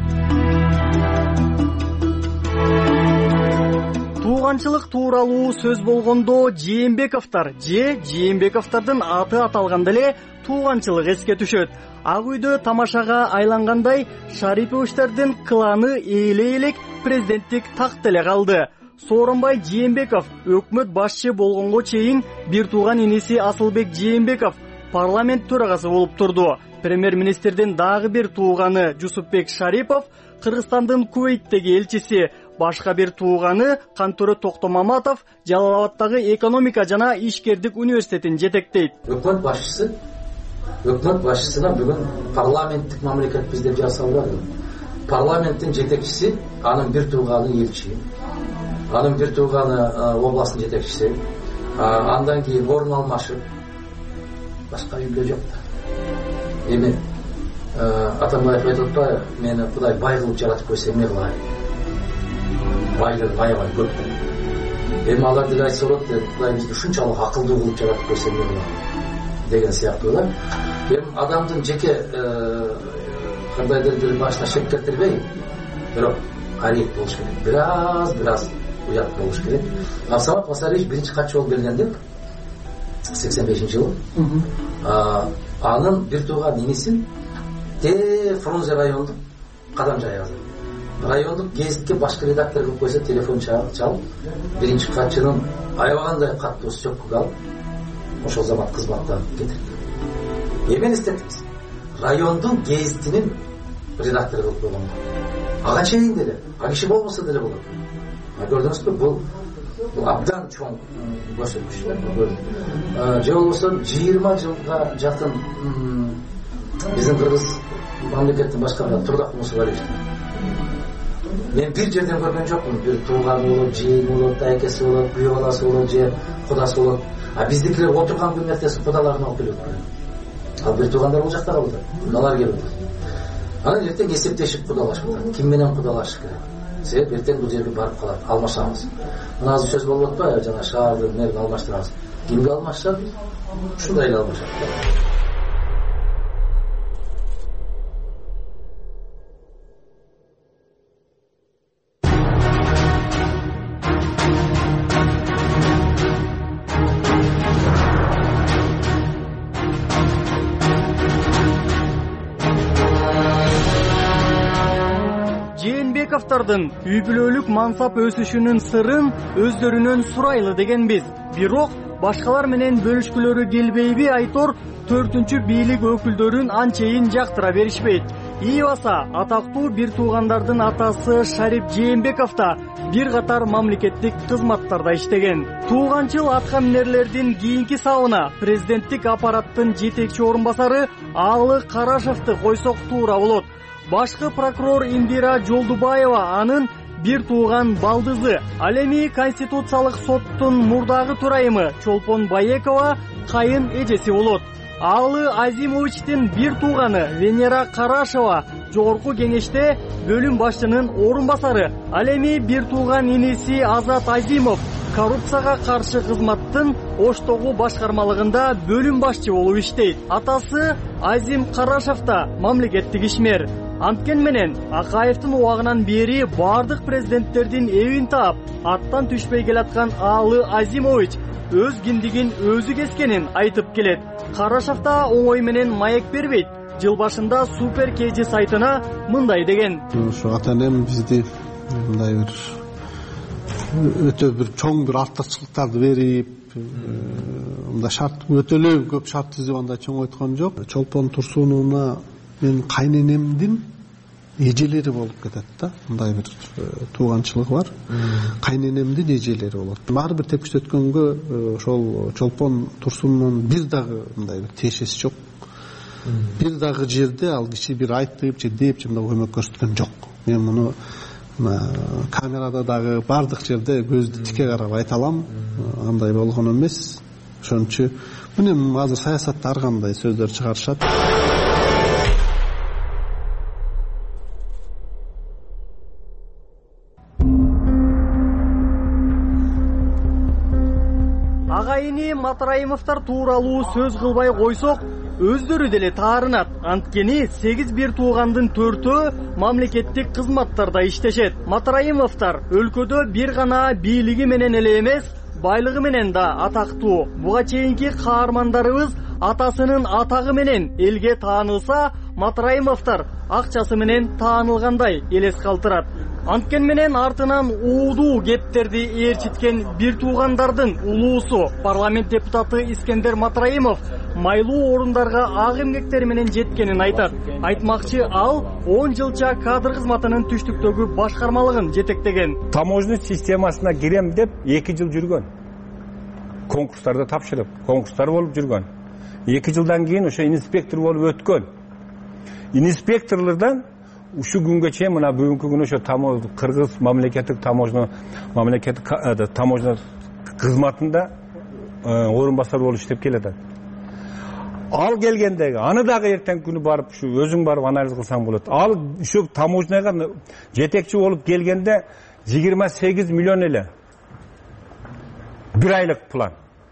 Тууганчылык тууралуу сөз болгондо Жээнбековдин аты аталганда эле тууганчылык эске түшөт. Ак үйдө тамашага айлангандай Шариповичтердин кланы элек президенттик такт эле калды. Сооронбай Жээнбеков өкмөт башчы болгонго чейин бир тууган иниси Асылбек Жээнбеков парламент төрагасы болуп турду. Премьер-министрдин дагы бир тууганы Жусупбек Шарипов Кыргызстандын Кувейттеги элчиси. Башка бир тууганы Кантөрө Токтомаматов Жалал-Абадтагы экономика жана ишкердик университетин жетектейт. Өкмөт башчысына бүгүн парламенттик мамлекетпиз деп жаза албадым. Парламенттин жетекчиси, анын бир тууганы элчи, анын бир тууганы областтын жетекчиси, андан кийин орун алмашып, башка үйдө жок да. Эми Атамбаев айтып атпайбы, мени Кудай бай кылып жаратып койсо эмне кылайын? Байлар аябай көп. Эми алар деле айтса болот, Кудай бизди ушунчалык акылдуу кылып жаратып койсо эмне кылайын деген сыяктуу да. Эми адамдын жеке кандайдыр бир башына шек келтирбей, бирок арет болуш керек. Бираз уят болуш керек. Абсамат Масарович биринчи катчы болуп келгенде 85-жылы анын бир тууган инисин Фрунзе райондук кадам жайы райондук гезитке башкы редактор кылып койсо, телефон чалып, биринчи катчынын аябагандай каттуу сөккүгө алып, ошол замат кызматтан кетирди. Эмне истеттиз? Райондун гезитинин редактору кылып койгонго. Ага чейин деле, а киши болбосо деле болот. Көрдүңүзбү, бул абдан чоң көрсөткүч. Же болбосо 20 жылга жакын биздин кыргыз мамлекеттин башкарган Турдак Мусабалиев. Мен бир жерден көргөн жокмун. Бир тууганы болот, жээни болот, айкеси болот, күйөө баласы болот, же кудасы болот. А биздикилер отурган күн эртеси кудаларына алып келет. Ал бир туугандар бул жакта калып атат. Алар келип атат. Анан эртең эсептешип кудалашып атат. Ким менен кудалашыш керек? Себеп эртең бул жерге барып калат, алмашабыз. Мына азыр сөз болуп атпайбы? Жана шаардын мэрин алмаштырабыз. Кимге алмашат? Ушундай эле алмашат. Жээнбековдордун үй бүлөлүк мансап өсүшүнүн сырын өздөрүнөн сурайлы дегенбиз. Бирок башкалар менен бөлүшкүлөрү келбейби айтор 4-чү бийлик өкүлдөрүн анчейин жактыра беришпейт. Ийбаса атактуу бир туугандардын атасы Шарип Жээнбеков да бир катар мамлекеттик кызматтарда иштеген. Тууганчыл аткаминерлердин кийинки сабына президенттик аппараттын жетекчи орун басары Аалы Карашевди койсок туура болот. Башкы прокурор Индира Жолдубаева анын бир тууган балдызы. Ал эми Конституциялык соттун мурдагы төрайымы Чолпон Баекова кайын эжеси болот. Аалы Азимовичтин бир тууганы Венера Карашева жогорку кеңеште бөлүм башчынын орун басары. Ал эми бир тууган иниси Азат Азимов коррупцияга каршы кызматтын Оштогу башкармалыгында бөлүм башчы болуп иштейт. Атасы Азим Карашев да мамлекеттик ишмер. Анткени менен Акаевдин убагынан бери бардык президенттердин эбин таап, аттан түшпөй келаткан Аалы Азимович өз киндигин өзү кескенин айтып келет. Карашев да оңой менен маек бербейт. Жыл башында Супер Кежи сайтына мындай деген. Ушу ата-энем бизди мындай бир өтө бир чоң бир артыкчылыктарды берип, мындай шарт өтө эле көп шарт түзүп андай чоңойткон жок. Чолпон Турсуновна мен кайненемдин эжелери болуп кетет да. Мындай бир тууганчылыгы бар. Кайненемдин эжелери болот. Баары бир тепкичте өткөнгө ошол Чолпон Турсуновнун бир дагы мындай бир тиешеси жок. Бир дагы жерде ал киши бир айтып же деп же мындай көмөк көрсөткөн жок. Мен муну камерада дагы бардык жерде көздү тике карап айта алам. Андай болгон эмес. Ошон үчүн мына азыр саясатта ар кандай сөздөр чыгарышат. Агайыны Матраимовдор тууралуу сөз кылбай койсок, өздөрү деле таарынат. Анткени 8 бир туугандын 4-өө мамлекеттик кызматтарда иштешет. Матраимовдор өлкөдө бир гана бийлиги менен эле эмес, байлыгы менен да атактуу. Буга чейинки каармандарыбыз атасынын атагы менен элге таанылса, Матраимовдор акчасы менен таанылгандай элес калтырат. Анткени менен артынан уудуу кептерди ээрчиткен бир туугандардын улуусу парламент депутаты Искендер Матраимов майлуу орундарга ак эмгектери менен жеткенин айтат. Айтмакчы ал 10 жылча кадр кызматынын түштүктөгү башкармалыгын жетектеген. Таможня системасына кирем деп 2 жыл жүргөн. Конкурстарды тапшырып, конкурстар болуп жүргөн. 2 жылдан кийин ошо инспектор болуп өткөн. Инспекторлордон ушу күнгө чейин мына бүгүнкү күнү ошо кыргыз мамлекеттик таможня кызматында орун басар болуп иштеп келатат. Ал келгендеги аны дагы эртең күнү барып ушу өзүң барып анализ кылсаң болот. Ал ушу таможняга жетекчи болуп келгенде 28 миллион эле бир айлык план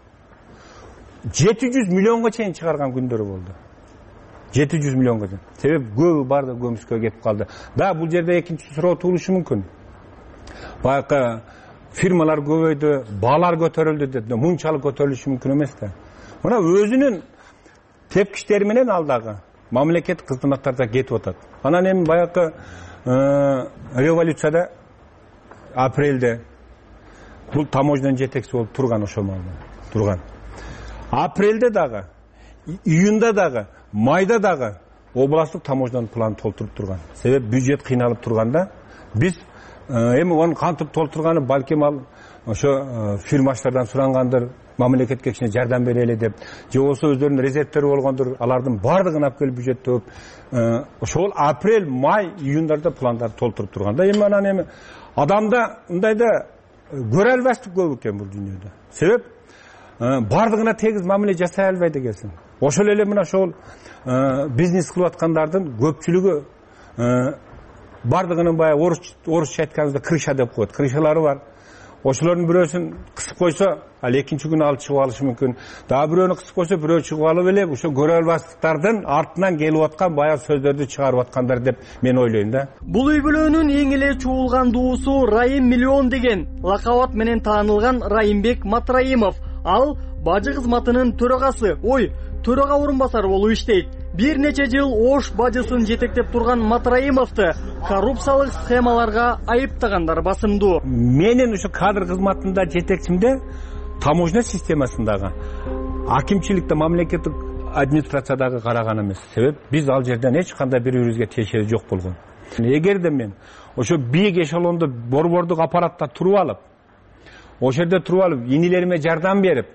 700 миллионго чейин чыгарган күндөрү болду. 700 миллионго чейин. Себеп көбү барды көмүскө кетип калды. Да бул жерде экинчи суроо туулушу мүмкүн. Баягы фирмалар көбөйдү, баалар көтөрүлдү деп, мынчалык көтөрүлүшү мүмкүн эмес да. Мына өзүнүн тепкичтери менен ал дагы мамлекеттик кызматтарда кетип атат. Анан эми баягы революцияда апрелде бул таможнянын жетекчиси болуп турган ошол маалда. Турган. Апрелде дагы, июнда дагы, майда дагы областтык таможнянын планын толтуруп турган. Себеп бюджет кыйналып турганда биз эми аны кантип толтурганы балким ал ошо фирмачтардан сурангандыр, мамлекетке кичине жардам берели деп, же болсо өздөрүнүн резервтери болгондур, алардын бардыгын алып келип бюджеттеп ошол апрель, май, июндарда пландарды толтуруп турганда эми анан эми адамда мындайда көрө албаштык көп экен бул дүйнөдө. Себеп бардыгына тегиз мамиле жасай албайт экенсиң. ошол эле мына ошол бизнес кылып аткандардын көпчүлүгү бардыгынын баягы орусча айтканыбызда крыша деп коет, крышалары бар. Ошолордун бирөөсүн кысып койсо, ал экинчи күнү алып чыгып алышы мүмкүн. Дагы бирөөнү кысып койсо, бирөө чыгып алып эле ошо көрө албастыктардын артынан келип аткан баягы сөздөрдү чыгарып аткандар деп мен ойлойм да. Бул үй бүлөнүн эң эле чуулгандуусу Райым Миллион деген лакабат менен таанылган Райымбек Матраимов. Ал бажы кызматынын төрагасы, төрага орун басары болуп иштейт. Бир нече жыл Ош бажысын жетектеп турган Матраимовду коррупциялык схемаларга айыптагандар басымдуу. Менин ушу кадр кызматында жетекчимде таможня системасындагы акимчиликте, мамлекеттик администрациядагы караган эмес. Себеп биз ал жерден эч кандай бири-бирибизге тиешеси жок болгон. Эгерде мен ошо бийик эшелондо борбордук аппаратта туруп алып, ошол жерде туруп алып, инилериме жардам берип,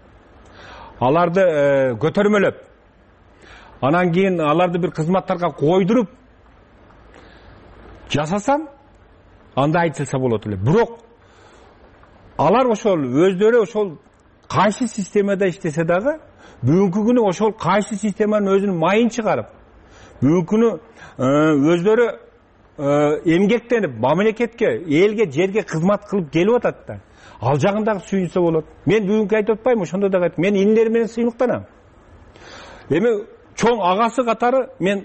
аларды көтөрмөлөп, анан кийин аларды бир кызматтарга койдуруп жасасам, анда айтылса болот эле. Бирок алар ошол өздөрү ошол кайсы системада иштесе дагы, бүгүнкү күнү ошол кайсы системанын өзүнүн майын чыгарып, бүгүнкү күнү өздөрү эмгектенип, мамлекетке, элге, жерге кызмат кылып келип атат да. Ал жагындагы сүйүнсө болот. Мен бүгүнкү айтып атпайм, ошондо да айттым. Мен инилерим менен сыймыктанам. Эми чоң агасы катары мен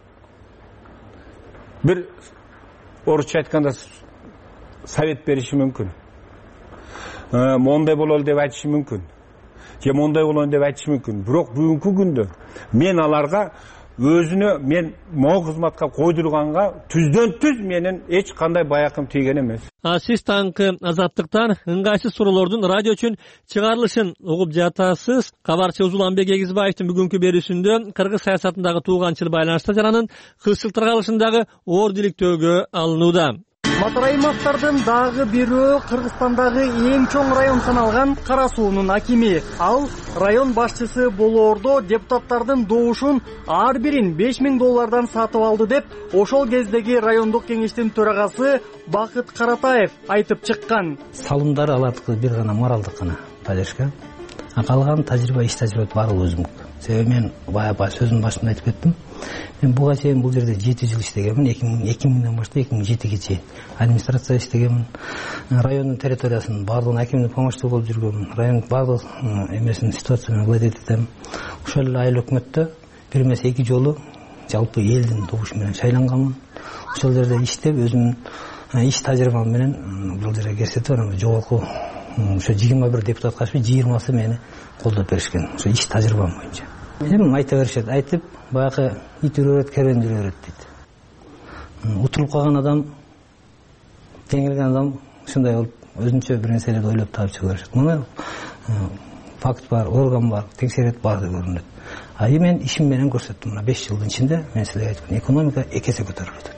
бир орусча айтканда совет бериши мүмкүн. Мондай бололу деп айтышы мүмкүн. Же мондай болону деп айтышы мүмкүн. Бирок бүгүнкү күндө мен аларга өзүнө мен могу кызматка койдурганга түздөн түз менен эч кандай баякым тийген эмес. Сиз таңкы Азаттыктан ыңгайсыз суроолордун радио үчүн чыгарылышын угуп жатасыз. Кабарчы Узуланбек Эгизбаевдин бүгүнкү берүүсүндө кыргыз саясатындагы тууганчыл байланыштар жаранын кызчылыктар калышындагы оор диликтөөгө алынууда. Матраимовдордун дагы бирөө Кыргызстандагы эң чоң район саналган Кара суунун акими. Ал район башчысы болоордо депутаттардын добушун ар бирин $5000 сатып алды деп ошол кездеги райондук кеңештин төрагасы Бакыт Каратаев айтып чыккан. Салымдары алардыкы бир гана моралдык гана поддержка. Калган тажрыйба, иш тажрыйба баары өзүмдүк. Себеби мен баягы сөзүмдүн башында айтып кеттим. Мен буга чейин бул жерде 7 жыл иштегенмин. 2000-ден баштап 2007-ге чейин администрация иштегенмин. Райондун территориясынын баардыгын акимдин помощниги болуп жүргөнмүн. Райондун баардык эмесин ситуацияны владеть этем. Ошол эле айыл өкмөттө бир эмес 2 жолу жалпы элдин добушу менен шайланганмын. Ошол жерде иштеп өзүмдүн иш тажрыйбам менен бул жерге керсетип, анан жогорку ошо 21 депутат кашпай 20сы мени колдоп беришкен. Ошо иш тажрыйбам боюнча. Эми айта беришет, айтып, баягы ит үрөт, керен жүрөт дейт. Утуруп калган адам, теңирген адам ушундай болуп өзүнчө бир нерселерди ойлоп таап чыга беришет. Мына факт бар, орган бар, текшерет бар деп көрүнөт. Мен ишим менен көрсөттүм. Мына 5 жылдын ичинде мен силерге айткан экономика 2 эсе көтөрүлүп атат.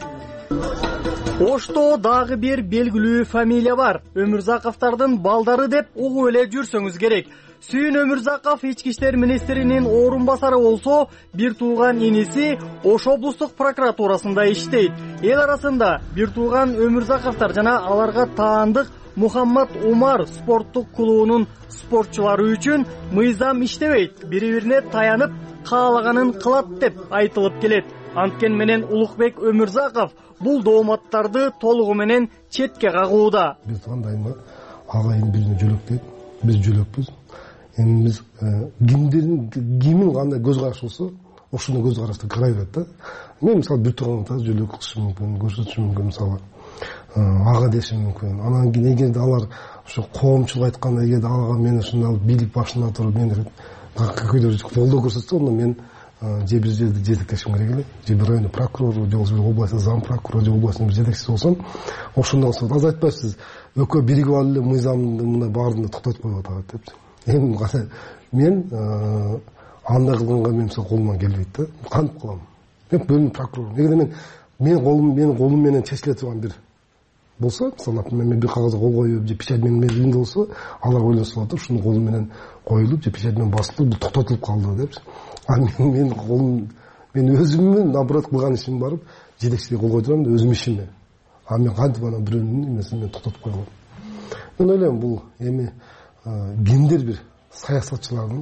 Ошто дагы бир белгилүү фамилия бар. Өмүрзаковдордун балдары деп угуп эле жүрсөңүз керек. Сүйүн Өмүрзаков ички иштер министринин орун басары болсо, бир тууган иниси Ош облустук прокуратурасында иштейт. Эл арасында бир тууган Өмүрзаковдор жана аларга таандык Мухаммад Умар спорттук клубунун спортчулары үчүн мыйзам иштебейт, бири-бирине таянып каалаганын кылат деп айтылып келет. Анткени менен Улукбек Өмүрзаков бул дооматтарды толугу менен четке кагууда. Биз кандайбы агайын бирине жөлөктөйт, биз жөлөкпүз. Эми биз кимин кандай көз караш болсо, ошондой көз карашты карай берет да. Мен мисалы бир тууганга жөлөк кылышым мүмкүн, көрсөтүшүм мүмкүн, мисалы ага дешим мүмкүн. Анан кийин эгерде алар ошо коомчулук айтканда, эгерде ага мен ушундай бийлик башында туруп мени колдоо көрсөтсө, онда мен же бир жерде жетектешим керек эле. Же бир райондун прокурору, же болбосо областный зам прокурору, же областный жетекчиси болсом, ошондой болсо азыр айтпайсыз, экөө биригип алып эле мыйзамды мындай баарын токтотуп коюп атат деп. Эми мен андай кылганга мен колуман келбейт да. Кантип кылам? Мен бөлүм прокурор. Эгерде менин колум менен чечиле турган бир болсо, мисалы мен бир кагазга кол коюп, же печать менен элимде болсо, алар ойлонсо болот, ушуну колу менен коюлуп, же печать менен басылып, бул токтотулуп калды деп. Менин колум, мен өзүмдүн наоборот кылган ишим барып, жетекчиликке кол койдурам да өзүм ишиме. Мен кантип ана бирөөнүн эмесин токтотуп кое алам? Мен ойлойм, бул эми кимдир бир саясатчылардын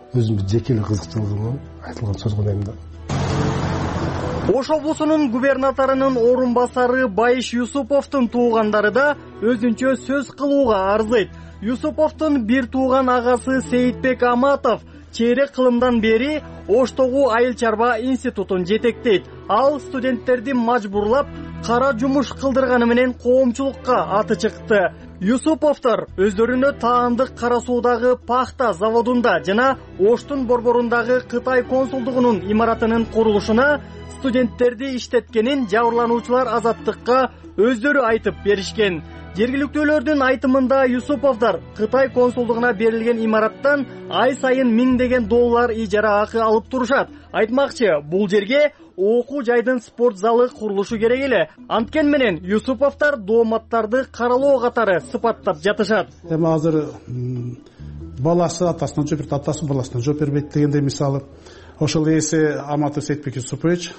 өзүм бир жеке эле кызыкчылыгымдан айтылган сөз ойлойм да. Ош облусунун губернаторунун орун басары Байыш Юсуповдун туугандары да өзүнчө сөз кылууга арзыйт. Юсуповдун бир тууган агасы Сейитбек Аматов чейрек кылымдан бери Оштогу айыл чарба институтун жетектейт. Ал студенттерди мажбурлап кара жумуш кылдырганы менен коомчулукка аты чыкты. Юсуповдор өздөрүнө таандык Кара Суудагы пахта заводунда жана Оштун борборундагы Кытай консулдугунун имаратынын курулушуна студенттерди иштеткенин жабырлануучулар Азаттыкка өздөрү айтып беришкен. Жергиликтүүлөрдүн айтымында Юсуповдор Кытай консулдугуна берилген имараттан ай сайын $1000 ижара акы алып турушат. Айтмакчы, бул жерге окуу жайдын спорт залы курулушу керек эле. Анткени менен Юсуповдор дооматтарды каралоо катары сыпаттап жатышат. Эми азыр баласы атасынан жооп берет, атасы баласынан жооп бербейт дегендей мисалы. Ошол эси Аматов Сейитбек Юсупович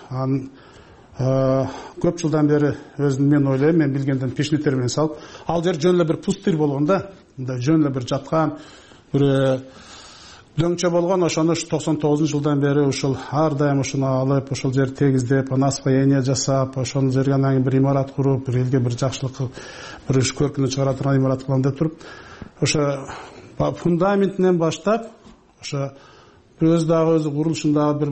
көп жылдан бери өзүн мен ойлойм, мен билгенден пешнеттер менен салып, ал жер жөн эле бир пустырь болгон да, жөн эле бир жаткан, бир дөңчө болгон. Ошону 99-жылдан бери ушул ар дайым ушуну алып, ошол жерди тегиздеп, освоение жасап, ошол жерге анан бир имарат куруп, бир элге бир жакшылык, бир иш көркүнү чыгара турган имарат кылам деп туруп, ошо фундаментинен баштап, ошо өз дагы өзү курулушунда бир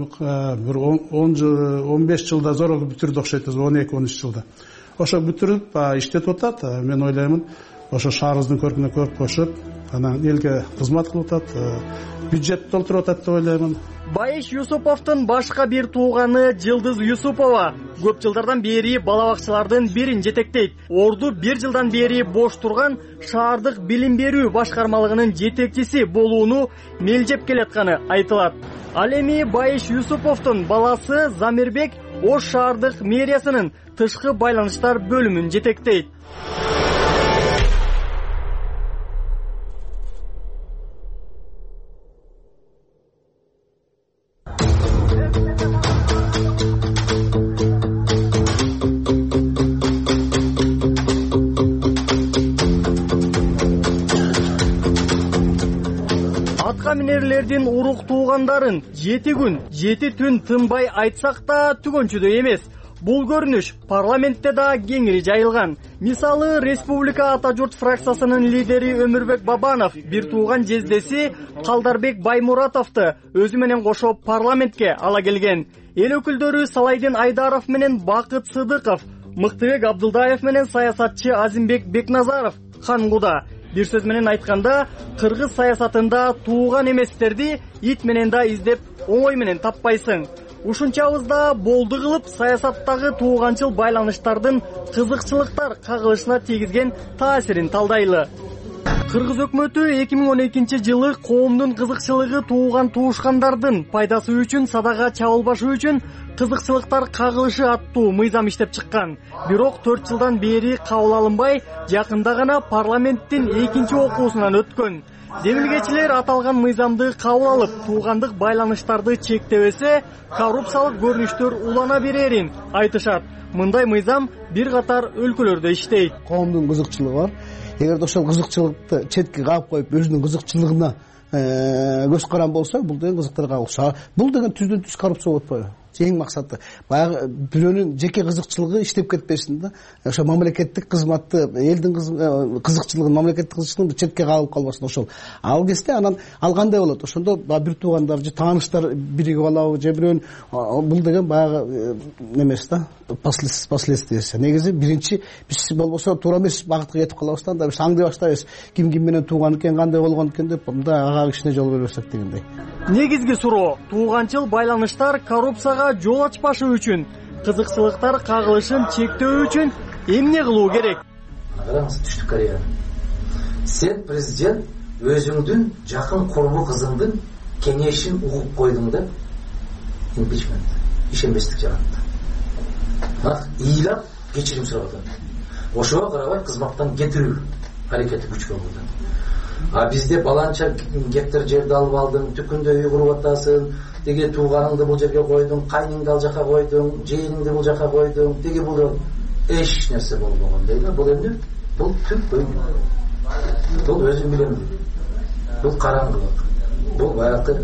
10-15 жылда зорого бүтүрдү окшойт, 12-13 жылда. Ошо бүтүрүп иштетип атат. Мен ойлоймун, ошо шаарыбыздын көркүнө көрк кошуп, анан элге кызмат кылып атат, бюджет толтуруп атат деп ойлоймун. Байыш Юсуповдун башка бир тууганы Жылдыз Юсупова көп жылдардан бери бала бакчалардын бирин жетектейт. Орду 1 жылдан бери бош турган шаардык билим берүү башкармалыгынын жетекчиси болууну мелжеп келатканы айтылат. Ал эми Байыш Юсуповдун баласы Замирбек Ош шаардык мэриясынын тышкы байланыштар бөлүмүн жетектейт. Минерлердин урук туугандарын 7 күн, 7 түн тынбай айтсак да түгөнчүдөй эмес. Бул көрүнүш парламентте да кеңири жайылган. Мисалы, Республика Ата журт фракциясынын лидери Өмүрбек Бабанов бир тууган жездеси Калдарбек Баймуратовду өзү менен кошо парламентке ала келген. Эл өкүлдөрү Салайдин Айдаров менен Бакыт Сыдыков, Мыктыбек Абдылдаев менен саясатчы Азимбек Бекназаров хан куда. Бир сөз менен айтканда, кыргыз саясатында тууган эместерди ит менен да издеп оңой менен таппайсың. Ушунчабызда болду кылып саясаттагы тууганчыл байланыштардын кызыкчылыктар кагылышына тийгизген таасирин талдайлы. Кыргыз өкмөтү 2012 жылы коомдун кызыкчылыгы тууган туушкандардын пайдасы үчүн садага чабылбашы үчүн кызыкчылыктар кагылышы аттуу мыйзам иштеп чыккан. Бирок 4 жылдан бери кабыл алынбай, жакында гана парламенттин 2-чи окуусунан өткөн. Демилгечилер аталган мыйзамды кабыл алып, туугандык байланыштарды чектебесе, коррупциялык көрүнүштөр улана берерин айтышат. Мындай мыйзам бир катар өлкөлөрдө иштейт. Коомдун кызыкчылыгы бар. Эгерде ошол кызыкчылыкты четке каап коюп, өзүнүн кызыкчылыгына көз каран болсо, бул деген кызыктар кагылышы. Бул деген түздөн түз коррупция болуп атпайбы? Эң максаты баягы бирөөнүн жеке кызыкчылыгы иштеп кетпесин да. Ошо мамлекеттик кызматты, элдин кызыкчылыгын, мамлекеттик кызыкчылыгын четке калып калбасын ошол. Ал кезде анан ал кандай болот? Ошондо бир туугандар же тааныштар биригип алабы, же бирөөнүн бул деген баягы немес да, последствиясы. Негизи биринчи биз болбосо туура эмес багытка кетип калабыз да, анда биз аңдый баштайбыз. Ким менен тууган экен, кандай болгон экен деп, мында ага кишине жол бербесек дегендей. Негизги суроо: тууганчыл байланыштар коррупцияга жол ачпашы үчүн, кызыкчылыктар кагылышын чектөө үчүн эмне кылуу керек? Караңыз, Түштүк Корея. Сен президент өзүңдүн жакын курбу кызыңдын кеңешин угуп койдуң да, импичмент, ишенбестик жаратты. Ыйлап кечирим сурады. Ошого карабай кызматтан кетирүү аракети күчкө болгон. А бизде баланча гектар жерди алып алдың, түкүндө үй куруп атасың, деге тууганыңды бул жерге койдуң, кайныңды ал жака койдуң, жээниңди бул жака койдуң, деге бул эч нерсе болбогон дейби. Бул эмне? Бул түп бул өзүм билем. Бул караңгылык. Бул баягы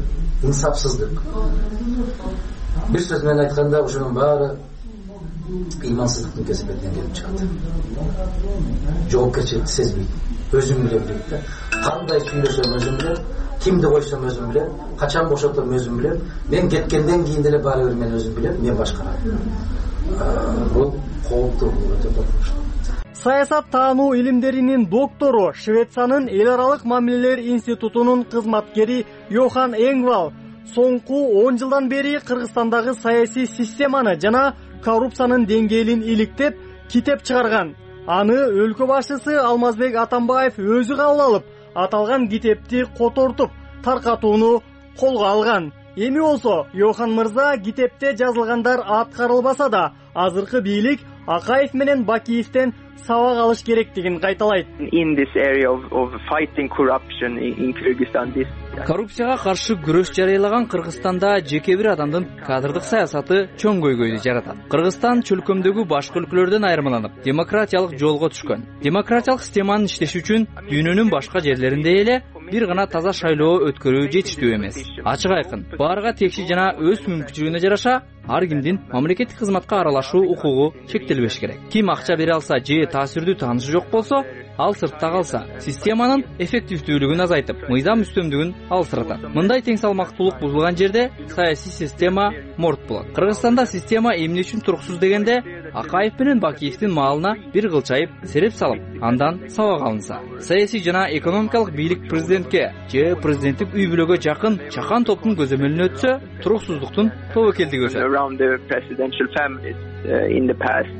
инсапсыздык. Бир сөз менен айтканда ушунун баары ыймансыздыктын кесепетинен келип чыгат. Жоопкерчиликти сезбейт. Өзүм билем дейт да. Кандай сүйлөсөм өзүм билем, кимди койсом өзүм билем, качан бошотом өзүм билем. Мен кеткенден кийин деле баары бир мен өзүм билем, мен башкарам. Бул кооптуу, өтө коркунучтуу. Саясат таануу илимдеринин доктору, Швециянын эл аралык мамилелер институтунун кызматкери Йохан Энгвал соңку 10 жылдан бери Кыргызстандагы саясий системаны жана коррупциянын деңгээлин иликтеп, китеп чыгарган. Аны өлкө башчысы Алмазбек Атамбаев өзү кабыл алып, аталган китепти котортуп, таркатууну колго алган. Эми болсо Йохан мырза китепте жазылгандар аткарылбаса да, азыркы бийлик Акаев менен Бакиевден сабак алыш керектигин кайталайт. In this area of fighting corruption in Kyrgyzstan, this коррупцияга каршы күрөш жарыялаган Кыргызстанда жеке бир адамдын кадрдык саясаты чоң көйгөйдү жаратат. Кыргызстан чөлкөмдөгү башка өлкөлөрдөн айырмаланып, демократиялык жолго түшкөн. Демократиялык системанын иштеши үчүн дүйнөнүн башка жерлеринде эле бир гана таза шайлоо өткөрүү жетиштүү эмес. Ачык айкын, баарга текши жана өз мүмкүнчүлүгүнө жараша ар кимдин мамлекеттик кызматка аралашуу укугу чектелбеш керек. Ким акча бере алса же таасирдүү таанышы жок болсо, ал сыртта калса, системанын эффективдүүлүгүн азайтып, мыйзам үстөмдүгүн алсыратат. Мындай тең салмактуулук бузулган жерде саясий система морт болот. Кыргызстанда система эмне үчүн туруксуз дегенде, Акаев менен Бакиевдин маалына бир кылчайып, сереп салып, андан сабак алынса, саясий жана экономикалык бийлик президентке же президенттик үй бүлөгө жакын чакан топтун көзөмөлүнө өтсө, туруксуздуктун тобокелдиги өсөт. Around the presidential families in the past.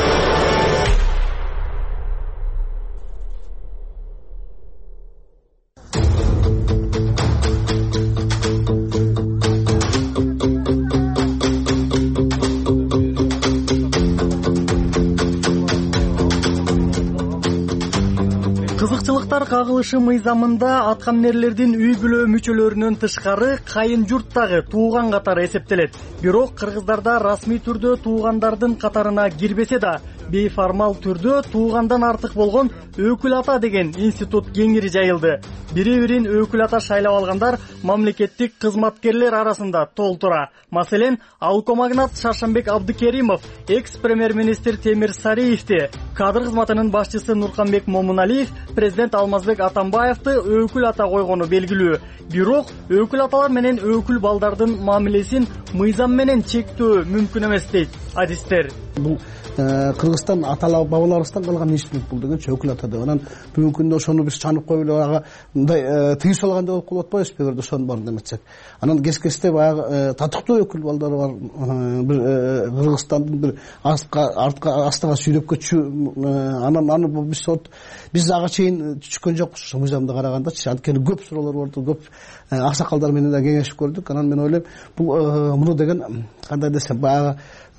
Кызыкчылыктар кагылышы мыйзамында аткаминерлердин үй бүлө мүчөлөрүнөн тышкары кайын журттагы тууган катары эсептелет. Бирок кыргыздарда расмий түрдө туугандардын катарына кирбесе да, бейформал түрдө туугандан артык болгон өкүл ата деген институт кеңири жайылды. Бири-бирин өкүл ата шайлап алгандар мамлекеттик кызматкерлер арасында толтура. Маселен, алко магнат Шаршанбек Абдыкеримов, экс-премьер-министр Темир Сариевти, кадр кызматынын башчысы Нурканбек Момуналиев президент Алмазбек Атамбаевти өкүл ата койгону белгилүү. Бирок өкүл аталар менен өкүл балдардын мамилесин мыйзам менен чектөө мүмкүн эмес дейт адистер. Бул Кыргызстан аталар бабаларыбыздан калган институт бул дегенче өкүл ата деп. Анан бүгүнкү күндө ошону биз чанып коюп эле ага мындай тыйып салгандай болуп калып атпайбызбы эгерде ошонун баарын эметсек. Анан кескесте баягы татыктуу өкүл балдары бар. Бир Кыргызстандын бир астыга сүйрөп кетчү. Анан аны биз ага чейин түшкөн жокпуз ошо мыйзамды карагандачы. Анткени көп суроолор болду, көп аксакалдар менен да кеңешип көрдүк. Анан мен ойлойм, бул муну деген кандай десем, баягы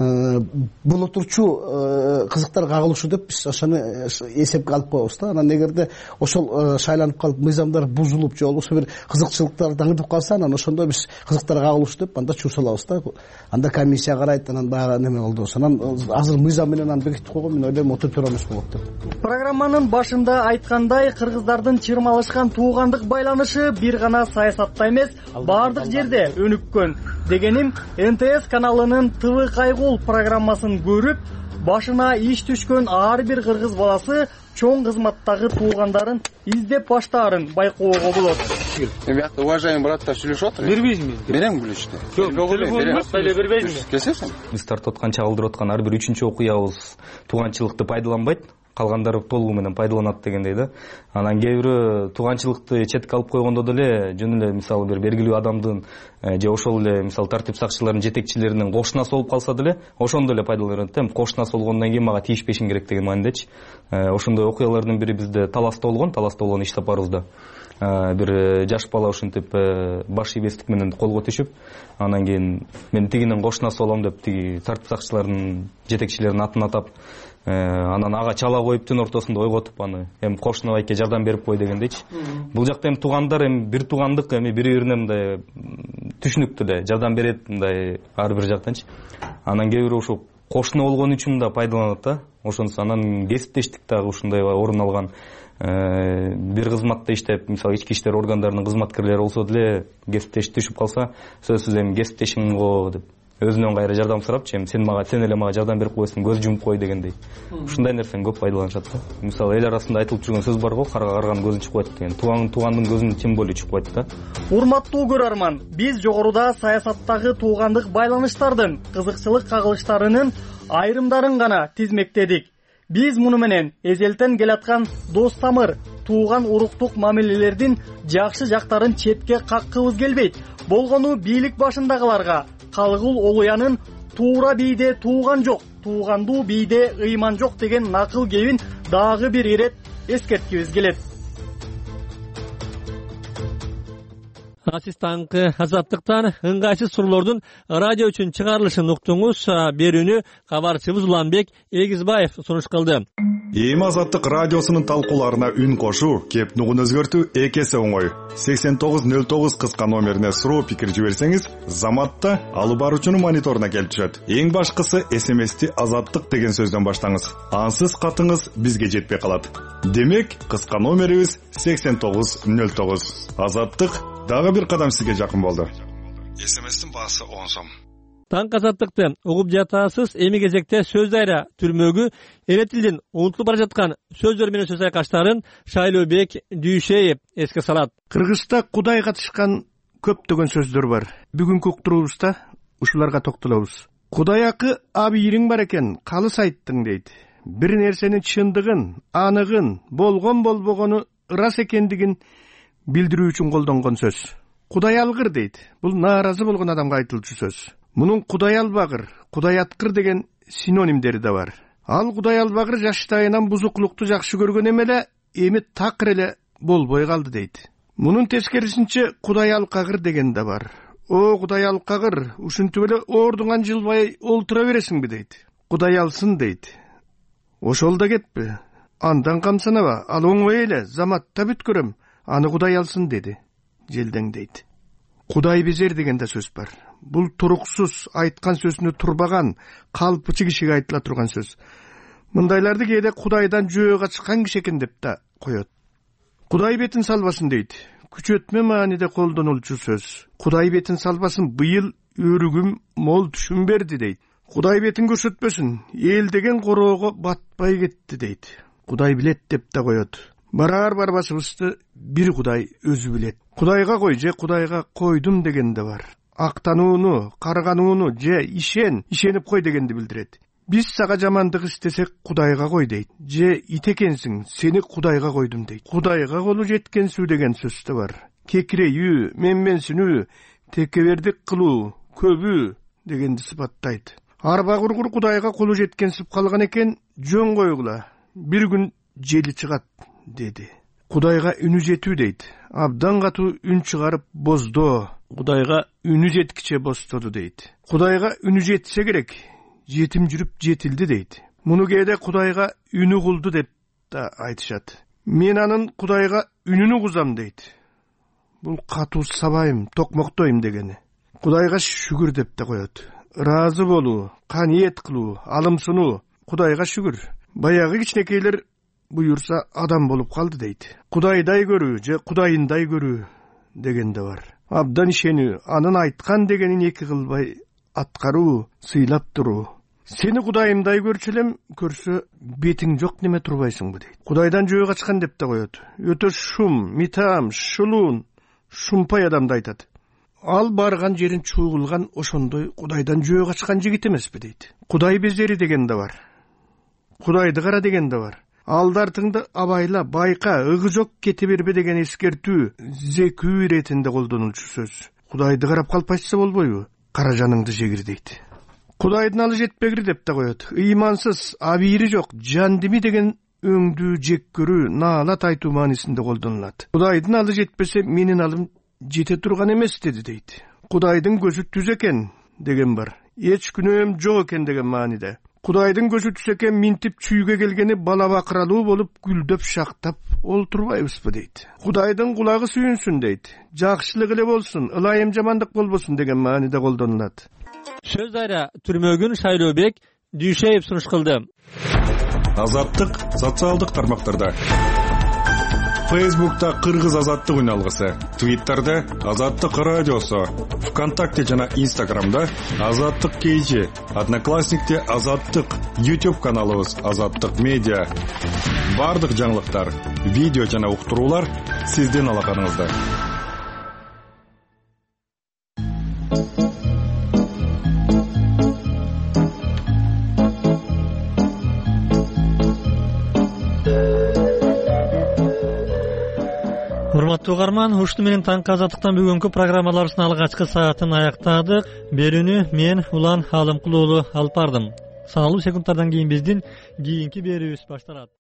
боло турчу кызыктар кагылышы деп биз ошону эсепке алып коебуз да. Анан эгерде ошол шайланып калып мыйзамдар бузулуп же болбосо бир кызыкчылыктар даңдып калса, анан ошондо биз кызыктар кагылышы деп анда чуу салабыз да. Анда комиссия карайт, анан баягы неме болду. Анан азыр мыйзам менен аны бекитип койгон, мен ойлойм отур туура эмес болот деп. Программанын башында айткандай, кыргыздардын чырмалышкан туугандык байланышы бир гана саясатта эмес, баардык жерде өнүккөн. Дегеним, НТС каналынын ТВ кайгул программасын көрүп, башына иш түшкөн ар бир кыргыз баласы чоң кызматтагы туугандарын издеп баштаарын байкоого болот. Ребята, уважаемый браттар, сүйлөшүп атыр. Бербейсизби? Берем бүлүштү. Жок, бербейсизби? Кесесиң? Биз тартып аткан, чагылдырып аткан ар бир үчүнчү окуябыз тууганчылыкты пайдаланбайт. Калгандары толугу менен пайдаланат дегендей да. Анан кээ бири тууганчылыкты четке алып койгондо деле жөн эле мисалы бир белгилүү адамдын же ошол эле мисалы тартип сакчыларынын жетекчилеринин кошунасы болуп калса деле ошондо эле пайдаланат да. Кошунасы болгондон кийин мага тийишпешиң керек деген маанидечи. Ошондой окуялардын бири бизде Таласта болгон иш сапарыбызда. Бир жаш бала ушинтип баш ийбестик менен колго түшүп, анан кийин мен тигинин кошунасы болом деп тиги тартип сакчыларынын жетекчилеринин атын атап, анан ага чала коюп түн ортосунда ойготуп аны эми кошуна байке жардам берип кой дегендейчи. Бул жакта эми туугандар эми бир туугандык эми бири-бирине мындай түшүнүктүү да жардам берет мындай ар бир жактанчы. Анан кээ бирөө ушу кошуна болгон үчүн да пайдаланат да. Ошонусу анан кесиптештик дагы ушундай орун алган. Бир кызматта иштеп, мисалы ички иштер органдарынын кызматкерлери болсо деле кесиптеш түшүп калса, сөзсүз эми кесиптешиң го деп өзүнөн кайра жардам сурапчы, эми сен эле мага жардам берип койсуң, көз жумуп кой дегендей. Ушундай нерсени көп пайдаланышат да. Мисалы эл арасында айтылып жүргөн сөз бар го, карга карганын көзүн чуп койт деген. Туугандын көзүн тем более чуп койт да. Урматтуу көрөрман, биз жогоруда саясаттагы туугандык байланыштардын кызыкчылык кагылыштарынын айрымдарын гана тизмектедик. Биз муну менен эзелтен келаткан дос тамыр, тууган уруктук мамилелердин жакшы жактарын четке каккыбыз келбейт. Болгону бийлик башындагыларга Калыгул Олуянын туура бийде тууган жок, туугандуу бийде ыйман жок деген накыл кебин дагы бир ирет эскерткибиз келет. Сиз таңкы Азаттыктан ыңгайсыз суроолордун радио үчүн чыгарылышын уктуңуз. Берүүнү кабарчыбыз Уланбек Эгизбаев сунуш кылды. Эми Азаттык радиосунун талкууларына үн кошу, кеп нугун өзгөртүү эки эсе оңой. 8909 кыска номерине суроо пикир жиберсеңиз, Заматта алып баруучунун мониторуна келип түшөт. Эң башкысы SMS-ти Азаттык деген сөздөн баштаңыз. Ансыз катыңыз бизге жетпей калат. Демек, кыска номерибиз 8909. Азаттык дагы бир кадам сизге жакын болду. SMS-тин баасы 10 сом. Таң Азаттыкты угуп жатасыз. Эми кезекте сөз дайра түрмөгү эле тилдин унутулуп бара жаткан сөздөр менен сөз айкаштарын Шайлообек Дүйшеев эске салат. Кыргызда Кудай катышкан көптөгөн сөздөр бар. Бүгүнкү уктуруубузда ушуларга токтолобуз. Кудайакы абийириң бар экен, калыс айттың дейт. Бир нерсенин чындыгын, аныгын, болгон болбогону ырас экендигин билдирүү үчүн колдонгон сөз. Кудай алгыр дейт. Бул нааразы болгон адамга айтылчу сөз. Мунун Кудай албагыр, Кудай аткыр деген синонимдери да бар. Ал Кудай албагыр жаштайынан бузуклукту жакшы көргөн эмеле, эми такыр эле болбой калды дейт. Мунун тескерисинче Кудай алкагыр деген да бар. О Кудай алкагыр, ушинтип эле ордуңан жылбай олтура бересиңби дейт. Кудай алсын дейт. Ошол да кетпи. Андан камсанаба, ал оңой эле, заматта бүткөрөм, аны Кудай алсын деди. Желдең дейт. Кудай безер деген да сөз бар. Бул туруксуз, айткан сөзүнө турбаган, калпычы кишиге айтыла турган сөз. Мындайларды кээде Кудайдан жөө качкан киши экен деп да коет. Кудай бетин салбасын дейт. Күчөтмө мааниде колдонулчу сөз. Кудай бетин салбасын, быйыл өрүгүм мол түшүм берди дейт. Кудай бетин көрсөтпөсүн, эл деген короого батпай кетти дейт. Кудай билет деп да коет. Барар барбасыбызды бир Кудай өзү билет. Кудайга кой же Кудайга койдум деген да бар. Актанууну, карганууну же ишенип кой дегенди билдирет. Биз сага жамандык истесек Кудайга кой дейт. Же ит экенсиң, сени Кудайга койдум дейт. Кудайга колу жеткенсүү деген сөз да бар. Кекирейүү, менменсинүү, текебердик кылуу, көбүү дегенди сыпаттайт. Арба кургур Кудайга колу жеткенсип калган экен, жөн койгула. Бир күн жели чыгат деди. Кудайга үнү жетүү дейт. Абдан катуу үн чыгарып боздо. Кудайга үнү жеткиче бостоду дейт. Кудайга үнү жетсе керек, жетим жүрүп жетилди дейт. Муну кээде Кудайга үнү кулду деп да айтышат. Мен анын Кудайга үнүнү кузам дейт. Бул катуу сабайым, токмоктойм дегени. Кудайга шүгүр деп да коет. Ыраазы болуу, каниет кылуу, алымсынуу. Кудайга шүгүр. Баягы кичинекейлер буюрса адам болуп калды дейт. Кудайдай көрүү же Кудайындай көрүү деген да бар. Абдан ишенүү, анын айткан дегенин эки кылбай аткаруу, сыйлап туруу. Сени Кудайымдай көрчү элем, көрсө бетиң жок неме турбайсыңбы дейт. Кудайдан жөө качкан деп да коет. Өтө шум, митам, шулуун, шумпай адамды айтат. Ал барган жерин чуугулган ошондой Кудайдан жөө качкан жигит эмеспи дейт. Кудай безери деген да бар. Кудайды кара деген да бар. Алдартыңды абайла, байка, ыгы жок кете бербе деген эскертүү, зекүү иретинде колдонулчу сөз. Кудайды карап калпайса болбойбу? Кара жаныңды жегир дейт. Кудайдын алы жетпегир деп да коет. Ыймансыз, абийири жок, жандими деген өңдүү жек көрүү, наалат айтуу маанисинде колдонулат. Кудайдын алы жетпесе, менин алым жете турган эмес деди дейт. Кудайдын көзү түз экен деген бар. Эч күнөөм жок экен деген мааниде. Кудайдын көзү түз экен, минтип чүйгө келгени бала бакыралуу болуп гүлдөп шактап олтурбайбызбы дейт. Кудайдын кулагы сүйүнсүн дейт. Жакшылык эле болсун, ылайым жамандык болбосун деген мааниде колдонулат. Сөз дайра түрмөгүн Шайлообек Дүйшеев сунуш кылды. Азаттык социалдык тармактарда. Фейсбукта Кыргыз азаттык үналгысы, Твиттерде Азаттык радиосу, ВКонтакте жана Инстаграмда Азаттык KG, Одноклассникте Азаттык, YouTube каналыбыз Азаттык медиа. Бардык жаңылыктар, видео жана уктуруулар сиздин алаканыңызда. Урматтуу угарман, ушуну менен таңкы азаттыктан бүгүнкү программаларыбыздын алгачкы саатын аяктадык. Берүүнү мен Улан Алымкулуу алып бардым. Саналуу секундтардан кийин биздин кийинки берүүбүз башталат.